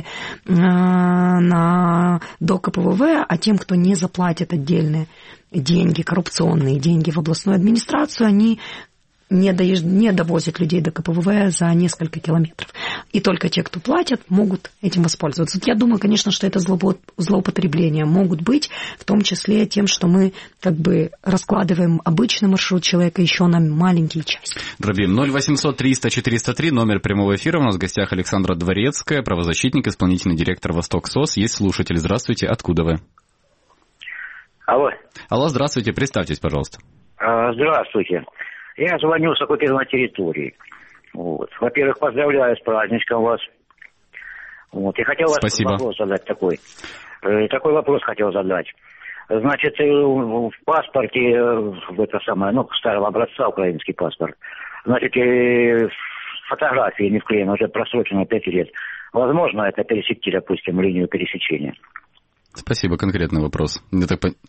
на, до ка пэ вэ вэ, а тем, кто не заплатит отдельные деньги, коррупционные деньги в областную администрацию, они не, доезж... не довозят людей до ка пэ вэ вэ за несколько километров. И только те, кто платят, могут этим воспользоваться. Вот я думаю, конечно, что это злоупотребления могут быть, в том числе тем, что мы как бы раскладываем обычный маршрут человека еще на маленькие части. Дробим ноль восемьсот триста четыреста три, номер прямого эфира. У нас в гостях Александра Дворецкая, правозащитник, исполнительный директор Восток СОС. Есть слушатель. Здравствуйте. Откуда вы? Алло. Алло, здравствуйте. Представьтесь, пожалуйста. Здравствуйте. Я звоню с оккупированной территории. Вот. Во-первых, поздравляю с праздничком вас. Вот. Я хотел вас Спасибо. вопрос задать такой. Такой вопрос хотел задать. Значит, в паспорте, в это самое, ну, старого образца, украинский паспорт, значит, фотографии не вклеены, уже просрочено пять лет. Возможно это пересечь, допустим, линию пересечения? Спасибо. Конкретный вопрос. Я так понимаю.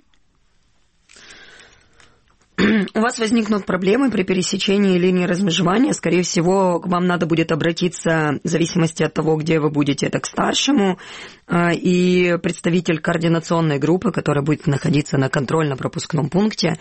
У вас возникнут проблемы при пересечении линии размежевания. Скорее всего, к вам надо будет обратиться, в зависимости от того, где вы будете, это к старшему, и представитель координационной группы, которая будет находиться на контрольно-пропускном пункте.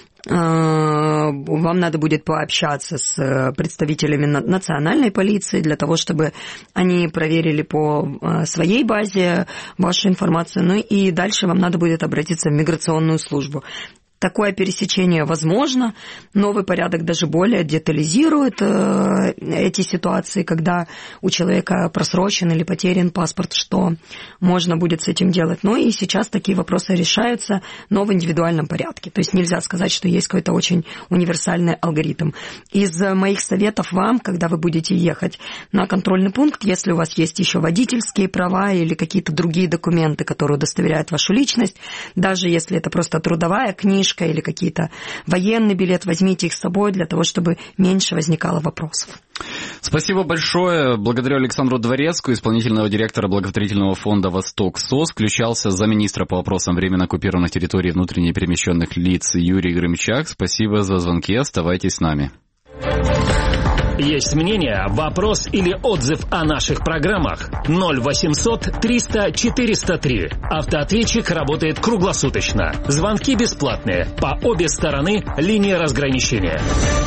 Вам надо будет пообщаться с представителями национальной полиции для того, чтобы они проверили по своей базе вашу информацию. Ну и дальше вам надо будет обратиться в миграционную службу. Такое пересечение возможно. Новый порядок даже более детализирует э, эти ситуации, когда у человека просрочен или потерян паспорт, что можно будет с этим делать. Ну и сейчас такие вопросы решаются, но в индивидуальном порядке. То есть нельзя сказать, что есть какой-то очень универсальный алгоритм. Из моих советов вам, когда вы будете ехать на контрольный пункт, если у вас есть еще водительские права или какие-то другие документы, которые удостоверяют вашу личность, даже если это просто трудовая книжка, или какие-то военный билет, возьмите их с собой для того, чтобы меньше возникало вопросов. Спасибо большое. Благодарю Александру Дворецкую, исполнительного директора благотворительного фонда «Восток СОС». Включался замминистра по вопросам временно оккупированных территорий внутренне перемещенных лиц Юрий Грымчак. Спасибо за звонки. Оставайтесь с нами. Есть мнение, вопрос или отзыв о наших программах? ноль восемьсот триста четыреста три. Автоответчик работает круглосуточно. Звонки бесплатные. По обе стороны линии разграничения.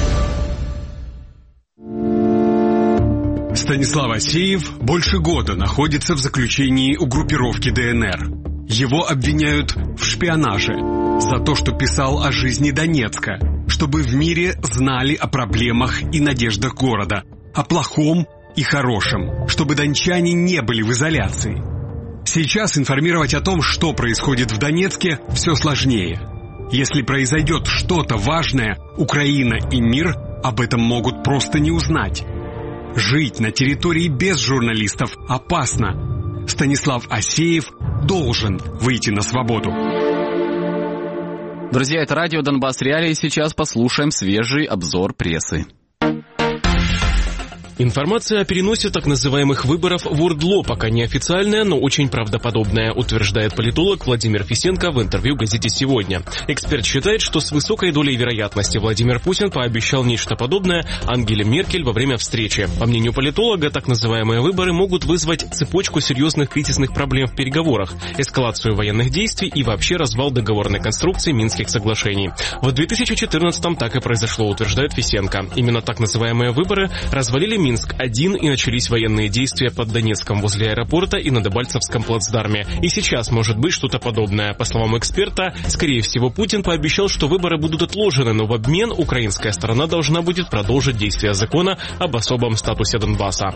Станислав Асеев больше года находится в заключении у группировки дэ эн эр. Его обвиняют в шпионаже за то, что писал о жизни Донецка, чтобы в мире знали о проблемах и надеждах города, о плохом и хорошем, чтобы дончане не были в изоляции. Сейчас информировать о том, что происходит в Донецке, все сложнее. Если произойдет что-то важное, Украина и мир об этом могут просто не узнать. Жить на территории без журналистов опасно. Станислав Асеев должен выйти на свободу. Друзья, это радио «Донбасс Реалии». Сейчас послушаем свежий обзор прессы. Информация о переносе так называемых выборов в ОРДЛО пока не официальная, но очень правдоподобная, утверждает политолог Владимир Фисенко в интервью газете «Сегодня». Эксперт считает, что с высокой долей вероятности Владимир Путин пообещал нечто подобное Ангеле Меркель во время встречи. По мнению политолога, так называемые выборы могут вызвать цепочку серьезных кризисных проблем в переговорах, эскалацию военных действий и вообще развал договорной конструкции Минских соглашений. В две тысячи четырнадцатом так и произошло, утверждает Фисенко. Именно так называемые выборы развалили Минск-один и начались военные действия под Донецком возле аэропорта и на Дебальцевском плацдарме. И сейчас может быть что-то подобное. По словам эксперта, скорее всего, Путин пообещал, что выборы будут отложены, но в обмен украинская сторона должна будет продолжить действие закона об особом статусе Донбасса.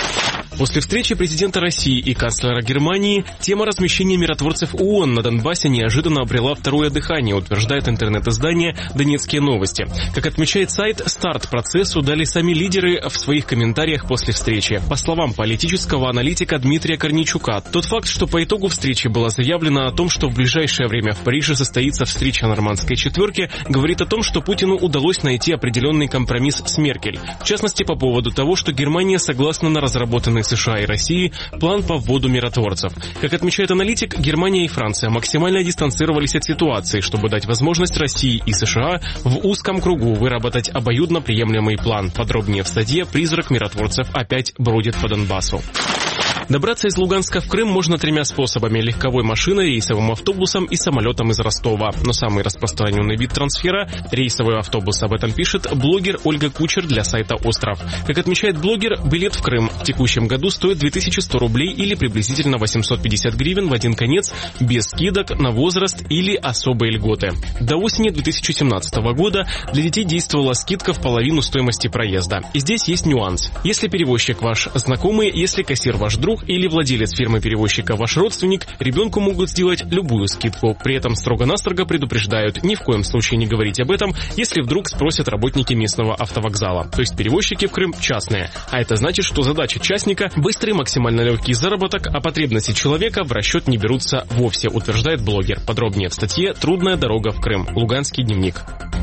После встречи президента России и канцлера Германии тема размещения миротворцев ООН на Донбассе неожиданно обрела второе дыхание, утверждает интернет-издание «Донецкие новости». Как отмечает сайт, старт процессу дали сами лидеры в своих комментариях после встречи. По словам политического аналитика Дмитрия Корнейчука, тот факт, что по итогу встречи было заявлено о том, что в ближайшее время в Париже состоится встреча нормандской четверки, говорит о том, что Путину удалось найти определенный компромисс с Меркель. В частности, по поводу того, что Германия согласна на разработанный США и России план по вводу миротворцев. Как отмечает аналитик, Германия и Франция максимально дистанцировались от ситуации, чтобы дать возможность России и США в узком кругу выработать обоюдно приемлемый план. Подробнее в статье «Призрак миротворцев опять бродит по Донбассу». Добраться из Луганска в Крым можно тремя способами – легковой машиной, рейсовым автобусом и самолетом из Ростова. Но самый распространенный вид трансфера – рейсовый автобус. Об этом пишет блогер Ольга Кучер для сайта «Остров». Как отмечает блогер, билет в Крым в текущем году стоит две тысячи сто рублей или приблизительно восемьсот пятьдесят гривен в один конец, без скидок на возраст или особые льготы. До осени две тысячи семнадцатого года для детей действовала скидка в половину стоимости проезда. И здесь есть нюанс. Если перевозчик ваш знакомый, если кассир ваш друг или владелец фирмы-перевозчика ваш родственник, ребенку могут сделать любую скидку. При этом строго-настрого предупреждают ни в коем случае не говорить об этом, если вдруг спросят работники местного автовокзала. То есть перевозчики в Крым частные. А это значит, что задача частника – быстрый, максимально легкий заработок, а потребности человека в расчет не берутся вовсе, утверждает блогер. Подробнее в статье «Трудная дорога в Крым. Луганский дневник».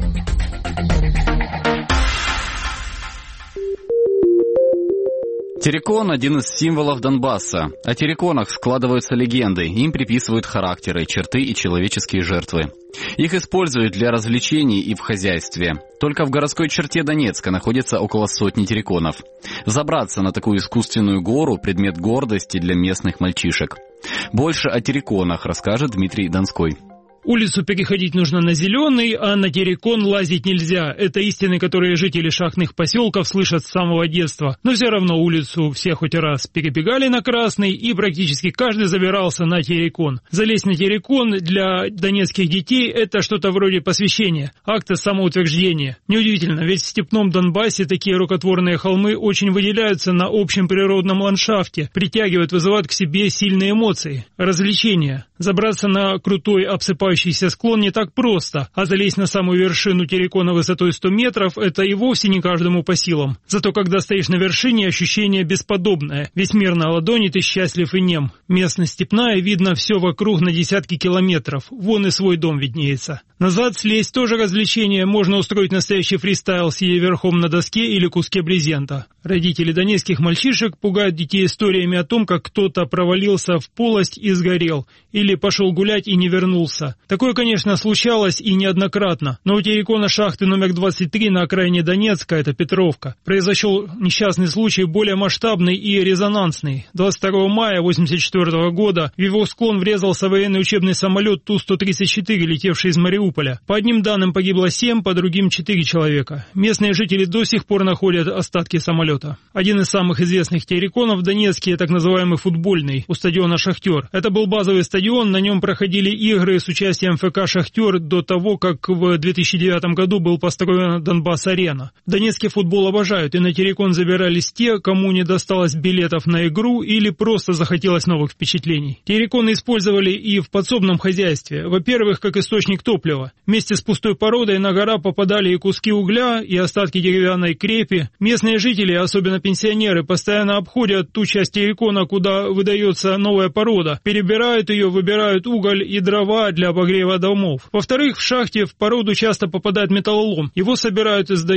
Террикон – один из символов Донбасса. О терриконах складываются легенды, им приписывают характеры, черты и человеческие жертвы. Их используют для развлечений и в хозяйстве. Только в городской черте Донецка находится около сотни терриконов. Забраться на такую искусственную гору – предмет гордости для местных мальчишек. Больше о терриконах расскажет Дмитрий Донской. Улицу переходить нужно на зеленый, а на террикон лазить нельзя. Это истины, которые жители шахтных поселков слышат с самого детства. Но все равно улицу все хоть раз перебегали на красный, и практически каждый забирался на террикон. Залезть на террикон для донецких детей – это что-то вроде посвящения, акта самоутверждения. Неудивительно, ведь в степном Донбассе такие рукотворные холмы очень выделяются на общем природном ландшафте, притягивают, вызывают к себе сильные эмоции. Развлечения. Забраться на крутой обсыпающийся склон не так просто, а залезть на самую вершину террикона высотой сто метров – это и вовсе не каждому по силам. Зато когда стоишь на вершине, ощущение бесподобное. Весь мир на ладони, ты счастлив и нем. Местность степная, видно все вокруг на десятки километров. Вон и свой дом виднеется. Назад слезть тоже развлечение. Можно устроить настоящий фристайл, сидя верхом на доске или куске брезента. Родители донецких мальчишек пугают детей историями о том, как кто-то провалился в полость и сгорел. Или пошел гулять и не вернулся. Такое, конечно, случалось и неоднократно. Но у террикона шахты номер двадцать три на окраине Донецка, это Петровка, произошел несчастный случай более масштабный и резонансный. двадцать второго мая восемьдесят четвёртого года в его склон врезался военный учебный самолет Ту сто тридцать четыре, летевший из Мариуполя. По одним данным погибло семь, по другим четыре человека. Местные жители до сих пор находят остатки самолета. Один из самых известных терриконов в Донецке, так называемый футбольный, у стадиона «Шахтер». Это был базовый стадион, на нем проходили игры с участием ФК «Шахтер» до того, как в две тысячи девятом году был построена Донбасс-арена. Донецкий футбол обожают, и на террикон забирались те, кому не досталось билетов на игру или просто захотелось новых впечатлений. Терриконы использовали и в подсобном хозяйстве. Во-первых, как источник топлива. Вместе с пустой породой на гора попадали и куски угля, и остатки деревянной крепи. Местные жители, особенно пенсионеры, постоянно обходят ту часть террикона, куда выдается новая порода, перебирают ее, выбирают уголь и дрова для обогрева домов. Во-вторых, в шахте в породу часто попадает металлолом. Его собирают и сдают. В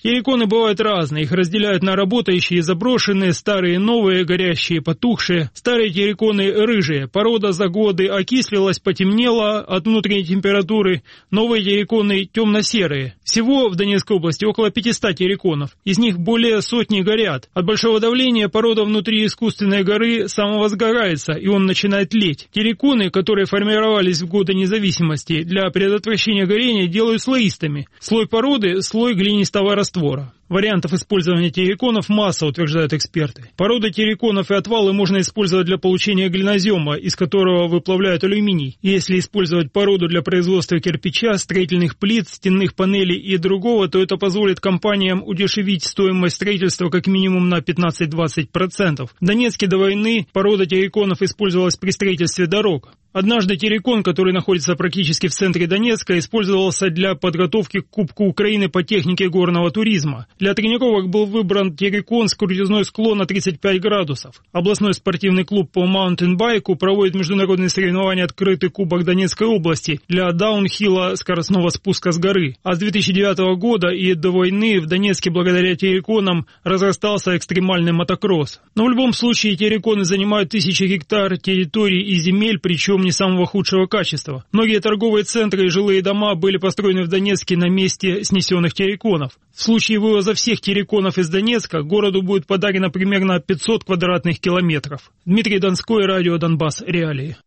Терриконы бывают разные, их разделяют на работающие и заброшенные, старые, новые, горящие, потухшие. Старые терриконы рыжие, порода за годы окислилась, потемнела от внутренней температуры. Новые терриконы темно-серые. Всего в Донецкой области около пятьсот терриконов, из них более сотни горят. От большого давления порода внутри искусственной горы самовозгорается, и он начинает тлеть. Терриконы, которые формировались в годы независимости, для предотвращения горения делают слоистыми. Слой породы – слой глинистого раствора. Вариантов использования терриконов масса, утверждают эксперты. Породы терриконов и отвалы можно использовать для получения глинозема, из которого выплавляют алюминий. Если использовать породу для производства кирпича, строительных плит, стенных панелей и другого, то это позволит компаниям удешевить стоимость строительства как минимум на пятнадцать-двадцать процентов. В Донецке до войны порода терриконов использовалась при строительстве дорог. Однажды террикон, который находится практически в центре Донецка, использовался для подготовки к Кубку Украины по технике горного туризма. Для тренировок был выбран террикон с крутизной склона тридцать пять градусов. Областной спортивный клуб по маунтинбайку проводит международные соревнования «Открытый кубок Донецкой области» для даунхилла скоростного спуска с горы. А с две тысячи девятого года и до войны в Донецке благодаря терриконам разрастался экстремальный мотокросс. Но в любом случае терриконы занимают тысячи гектар территорий и земель, причем не самого худшего качества. Многие торговые центры и жилые дома были построены в Донецке на месте снесенных терриконов. В случае вывоза всех терриконов из Донецка городу будет подарено примерно пятьсот квадратных километров. Дмитрий Донской, радио «Донбасс. Реалии».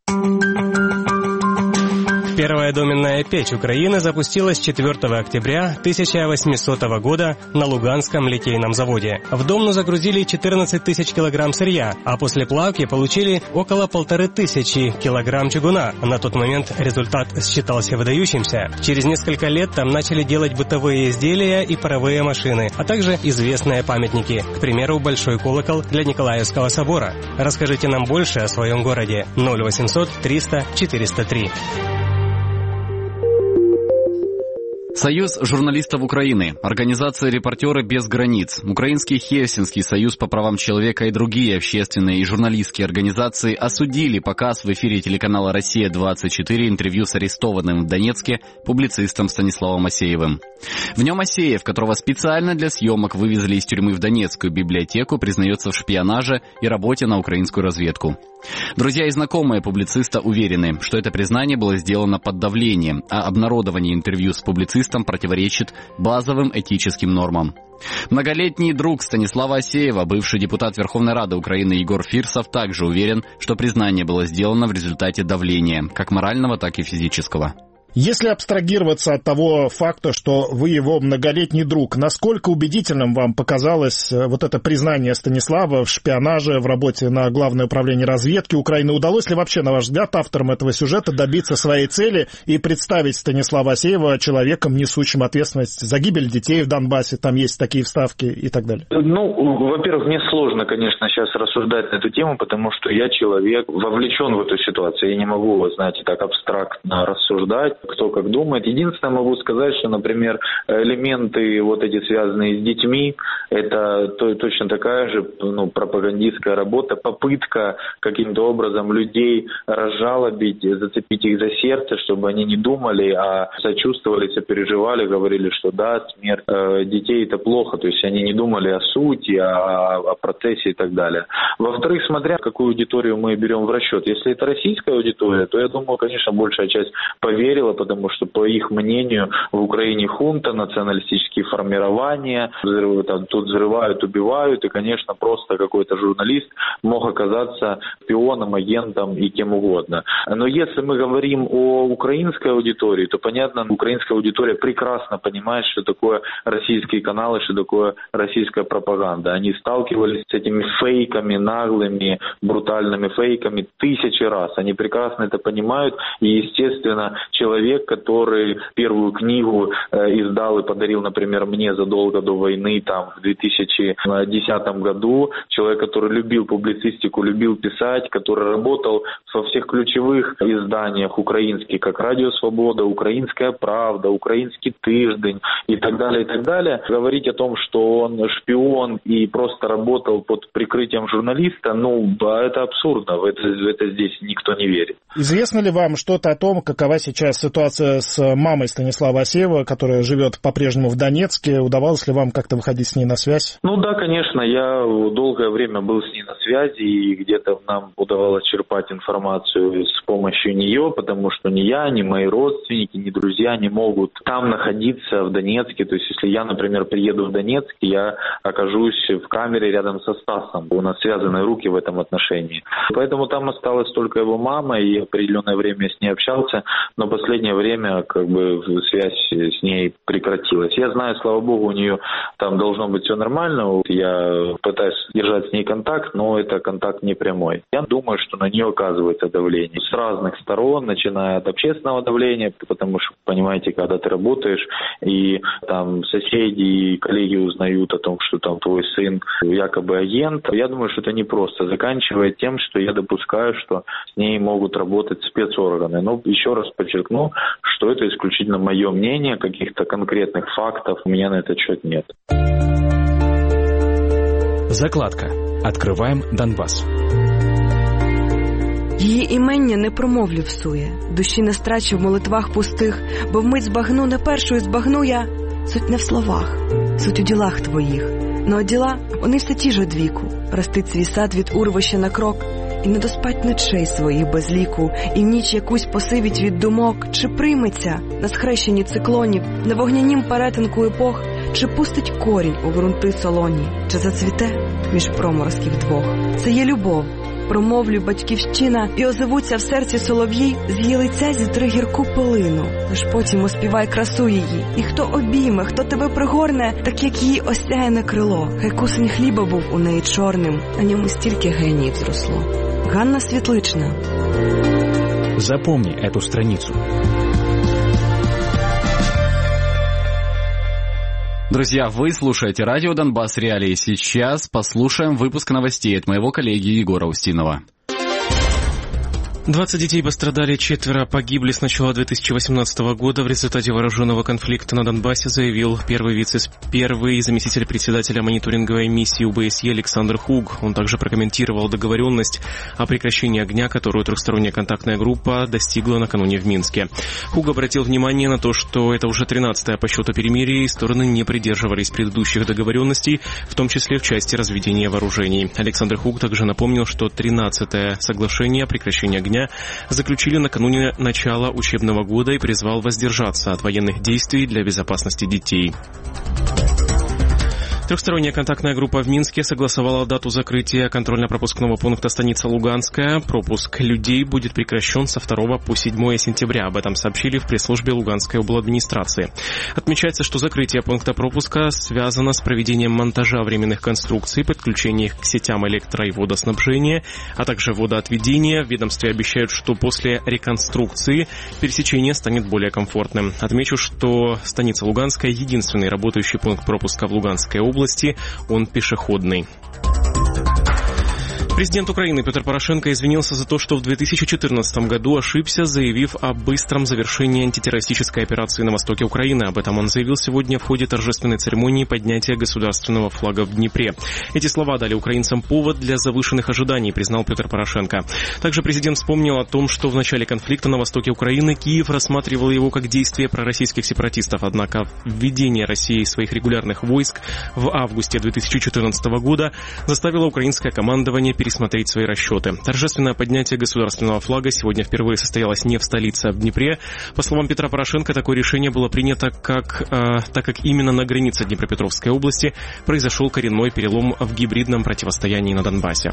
Первая доменная печь Украины запустилась четвёртого октября тысяча восьмисотого года на Луганском литейном заводе. В домну загрузили четырнадцать тысяч килограмм сырья, а после плавки получили около полторы тысячи килограмм чугуна. На тот момент результат считался выдающимся. Через несколько лет там начали делать бытовые изделия и паровые машины, а также известные памятники, к примеру, большой колокол для Николаевского собора. Расскажите нам больше о своем городе. ноль восемьсот триста четыреста три. Союз журналистов Украины, организация «Репортеры без границ», Украинский Хельсинский союз по правам человека и другие общественные и журналистские организации осудили показ в эфире телеканала «Россия-двадцать четыре» интервью с арестованным в Донецке публицистом Станиславом Асеевым. В нем Асеев, которого специально для съемок вывезли из тюрьмы в Донецкую библиотеку, признается в шпионаже и работе на украинскую разведку. Друзья и знакомые публициста уверены, что это признание было сделано под давлением, а обнародование интервью с публицистом противоречит базовым этическим нормам. Многолетний друг Станислава Асеева, бывший депутат Верховной Рады Украины Егор Фирсов, также уверен, что признание было сделано в результате давления, как морального, так и физического. Если абстрагироваться от того факта, что вы его многолетний друг, насколько убедительным вам показалось вот это признание Станислава в шпионаже, в работе на Главное управление разведки Украины? Удалось ли вообще, на ваш взгляд, авторам этого сюжета добиться своей цели и представить Станислава Асеева человеком, несущим ответственность за гибель детей в Донбассе? Там есть такие вставки и так далее. Ну, во-первых, мне сложно, конечно, сейчас рассуждать на эту тему, потому что я человек, вовлечен в эту ситуацию. Я не могу, вы знаете, так абстрактно рассуждать, кто как думает. Единственное, могу сказать, что, например, элементы вот эти, связанные с детьми, это то, точно такая же ну, пропагандистская работа, попытка каким-то образом людей разжалобить, зацепить их за сердце, чтобы они не думали, а сочувствовали, сопереживали, говорили, что да, смерть э, детей это плохо, то есть они не думали о сути, о, о процессе и так далее. Во-вторых, смотря какую аудиторию мы берем в расчет. Если это российская аудитория, то я думаю, конечно, большая часть поверила, потому что, по их мнению, в Украине хунта, националистические формирования, взрывы, там, тут взрывают, убивают, и, конечно, просто какой-то журналист мог оказаться шпионом, агентом и кем угодно. Но если мы говорим о украинской аудитории, то, понятно, украинская аудитория прекрасно понимает, что такое российские каналы, что такое российская пропаганда. Они сталкивались с этими фейками, наглыми, брутальными фейками тысячи раз. Они прекрасно это понимают, и, естественно, человек, который первую книгу э, издал и подарил, например, мне задолго до войны, там, в две тысячи десятом году, человек, который любил публицистику, любил писать, который работал во всех ключевых изданиях украинских, как «Радио Свобода», «Украинская правда», «Украинский тыждень» и так далее, и так далее. Говорить о том, что он шпион и просто работал под прикрытием журналиста, ну, это абсурдно, в это, в это здесь никто не верит. Известно ли вам что-то о том, какова сейчас ситуация с мамой Станислава Асеева, которая живет по-прежнему в Донецке. Удавалось ли вам как-то выходить с ней на связь? Ну да, конечно. Я долгое время был с ней на связи, и где-то нам удавалось черпать информацию с помощью нее, потому что ни я, ни мои родственники, ни друзья не могут там находиться, в Донецке. То есть, если я, например, приеду в Донецк, я окажусь в камере рядом со Стасом. У нас связаны руки в этом отношении. Поэтому там осталась только его мама, и определенное время я с ней общался, но последнее время как бы связь с ней прекратилась. Я знаю, слава богу, у нее там должно быть все нормально. Я пытаюсь держать с ней контакт, но это контакт не прямой. Я думаю, что на нее оказывается давление с разных сторон, начиная от общественного давления, потому что, понимаете, когда ты работаешь, и там соседи и коллеги узнают о том, что там твой сын якобы агент, я думаю, что это непросто. Заканчивая тем, что я допускаю, что с ней могут работать спецорганы. Но еще раз подчеркну, что это исключительно мое мнение, каких-то конкретных фактов у меня на этот счет нет. Закладка. Открываем Донбасс. Її імення не промовлю всує, душі не страчу в молитвах пустих, бо вмить збагну, не першою збагну я. Суть не в словах, суть у ділах твоїх. Но діла, вони все ті ж одвіку, ростить свій сад від урвища на крок, і не доспать ночей своїх без ліку, і в ніч якусь посивіть від думок, чи прийметься на схрещенні циклонів, на вогнянім перетинку епох, чи пустить корінь у ґрунти солоні, чи зацвіте між проморозків двох. Це є любов, промовлю батьківщина, і озовуться в серці солов'ї, з її лиця зітри гірку полину, лиш потім оспівай красу її. І хто обійме, хто тебе пригорне, так як її осяяне крило. Хай кусень хліба був у неї чорним, на ньому стільки геніїв зросло. Ганна Світлична. Запомни эту страницу. Друзья, вы слушаете радио «Донбасс Реалии». Сейчас послушаем выпуск новостей от моего коллеги Егора Устинова. двадцать детей пострадали, четверо погибли с начала две тысячи восемнадцатого года в результате вооруженного конфликта на Донбассе, заявил первый вице первый заместитель председателя мониторинговой миссии УБСЕ Александр Хуг. Он также прокомментировал договоренность о прекращении огня, которую трехсторонняя контактная группа достигла накануне в Минске. Хуг обратил внимание на то, что это уже тринадцатое по счету перемирие, и стороны не придерживались предыдущих договоренностей, в том числе в части разведения вооружений. Александр Хуг также напомнил, что тринадцатое соглашение о прекращении огня заключили накануне начала учебного года и призвал воздержаться от военных действий для безопасности детей. Трехсторонняя контактная группа в Минске согласовала дату закрытия контрольно-пропускного пункта станица Луганская. Пропуск людей будет прекращен со второго по седьмое сентября. Об этом сообщили в пресс-службе Луганской обладминистрации. Отмечается, что закрытие пункта пропуска связано с проведением монтажа временных конструкций, подключения их к сетям электро- и водоснабжения, а также водоотведения. В ведомстве обещают, что после реконструкции пересечение станет более комфортным. Отмечу, что станица Луганская — единственный работающий пункт пропуска в Луганской области. Он пешеходный. Президент Украины Петр Порошенко извинился за то, что в две тысячи четырнадцатом году ошибся, заявив о быстром завершении антитеррористической операции на востоке Украины. Об этом он заявил сегодня в ходе торжественной церемонии поднятия государственного флага в Днепре. Эти слова дали украинцам повод для завышенных ожиданий, признал Петр Порошенко. Также президент вспомнил о том, что в начале конфликта на востоке Украины Киев рассматривал его как действие пророссийских сепаратистов. Однако введение России своих регулярных войск в августе две тысячи четырнадцатого года заставило украинское командование пересмотреть смотреть свои расчеты. Торжественное поднятие государственного флага сегодня впервые состоялось не в столице, а в Днепре. По словам Петра Порошенко, такое решение было принято, как, э, так как именно на границе Днепропетровской области произошел коренной перелом в гибридном противостоянии на Донбассе.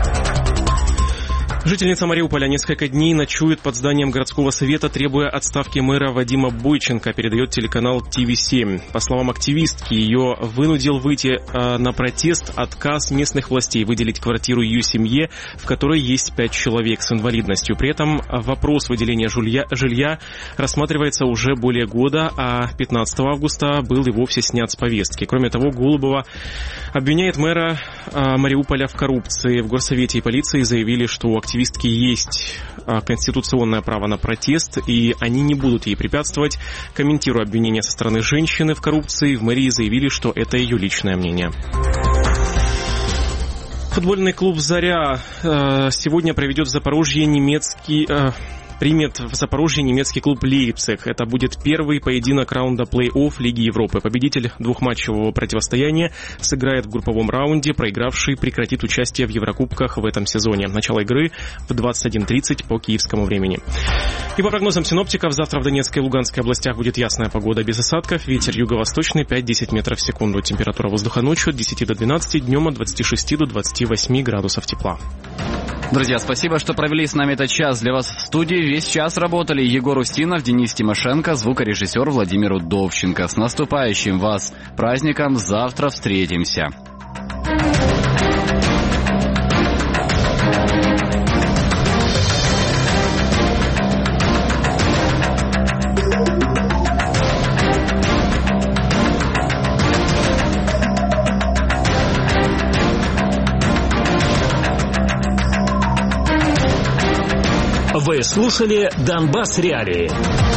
Жительница Мариуполя несколько дней ночует под зданием городского совета, требуя отставки мэра Вадима Бойченко, передает телеканал Ти Ви семь. По словам активистки, ее вынудил выйти э, на протест отказ местных властей выделить квартиру ее семье, в которой есть пять человек с инвалидностью. При этом вопрос выделения жилья, жилья рассматривается уже более года, а пятнадцатого августа был и вовсе снят с повестки. Кроме того, Голубова обвиняет мэра э, Мариуполя в коррупции. В горсовете и полиции заявили, что у активистки активистки есть конституционное право на протест, и они не будут ей препятствовать. Комментируя обвинения со стороны женщины в коррупции, в мэрии заявили, что это ее личное мнение. Футбольный клуб «Заря» сегодня проведет в Запорожье немецкий... примет в Запорожье немецкий клуб «Лейпциг». Это будет первый поединок раунда плей-офф Лиги Европы. Победитель двухматчевого противостояния сыграет в групповом раунде, проигравший прекратит участие в Еврокубках в этом сезоне. Начало игры в двадцать один тридцать по киевскому времени. И по прогнозам синоптиков, завтра в Донецкой и Луганской областях будет ясная погода без осадков. Ветер юго-восточный пять-десять метров в секунду. Температура воздуха ночью от десяти до двенадцати, днем от двадцати шести до двадцати восьми градусов тепла. Друзья, спасибо, что провели с нами этот час. Для вас в студии весь час работали Егор Устинов, Денис Тимошенко, звукорежиссер Владимир Удовченко. С наступающим вас праздником! Завтра встретимся. Вы слушали «Донбасс Реалии».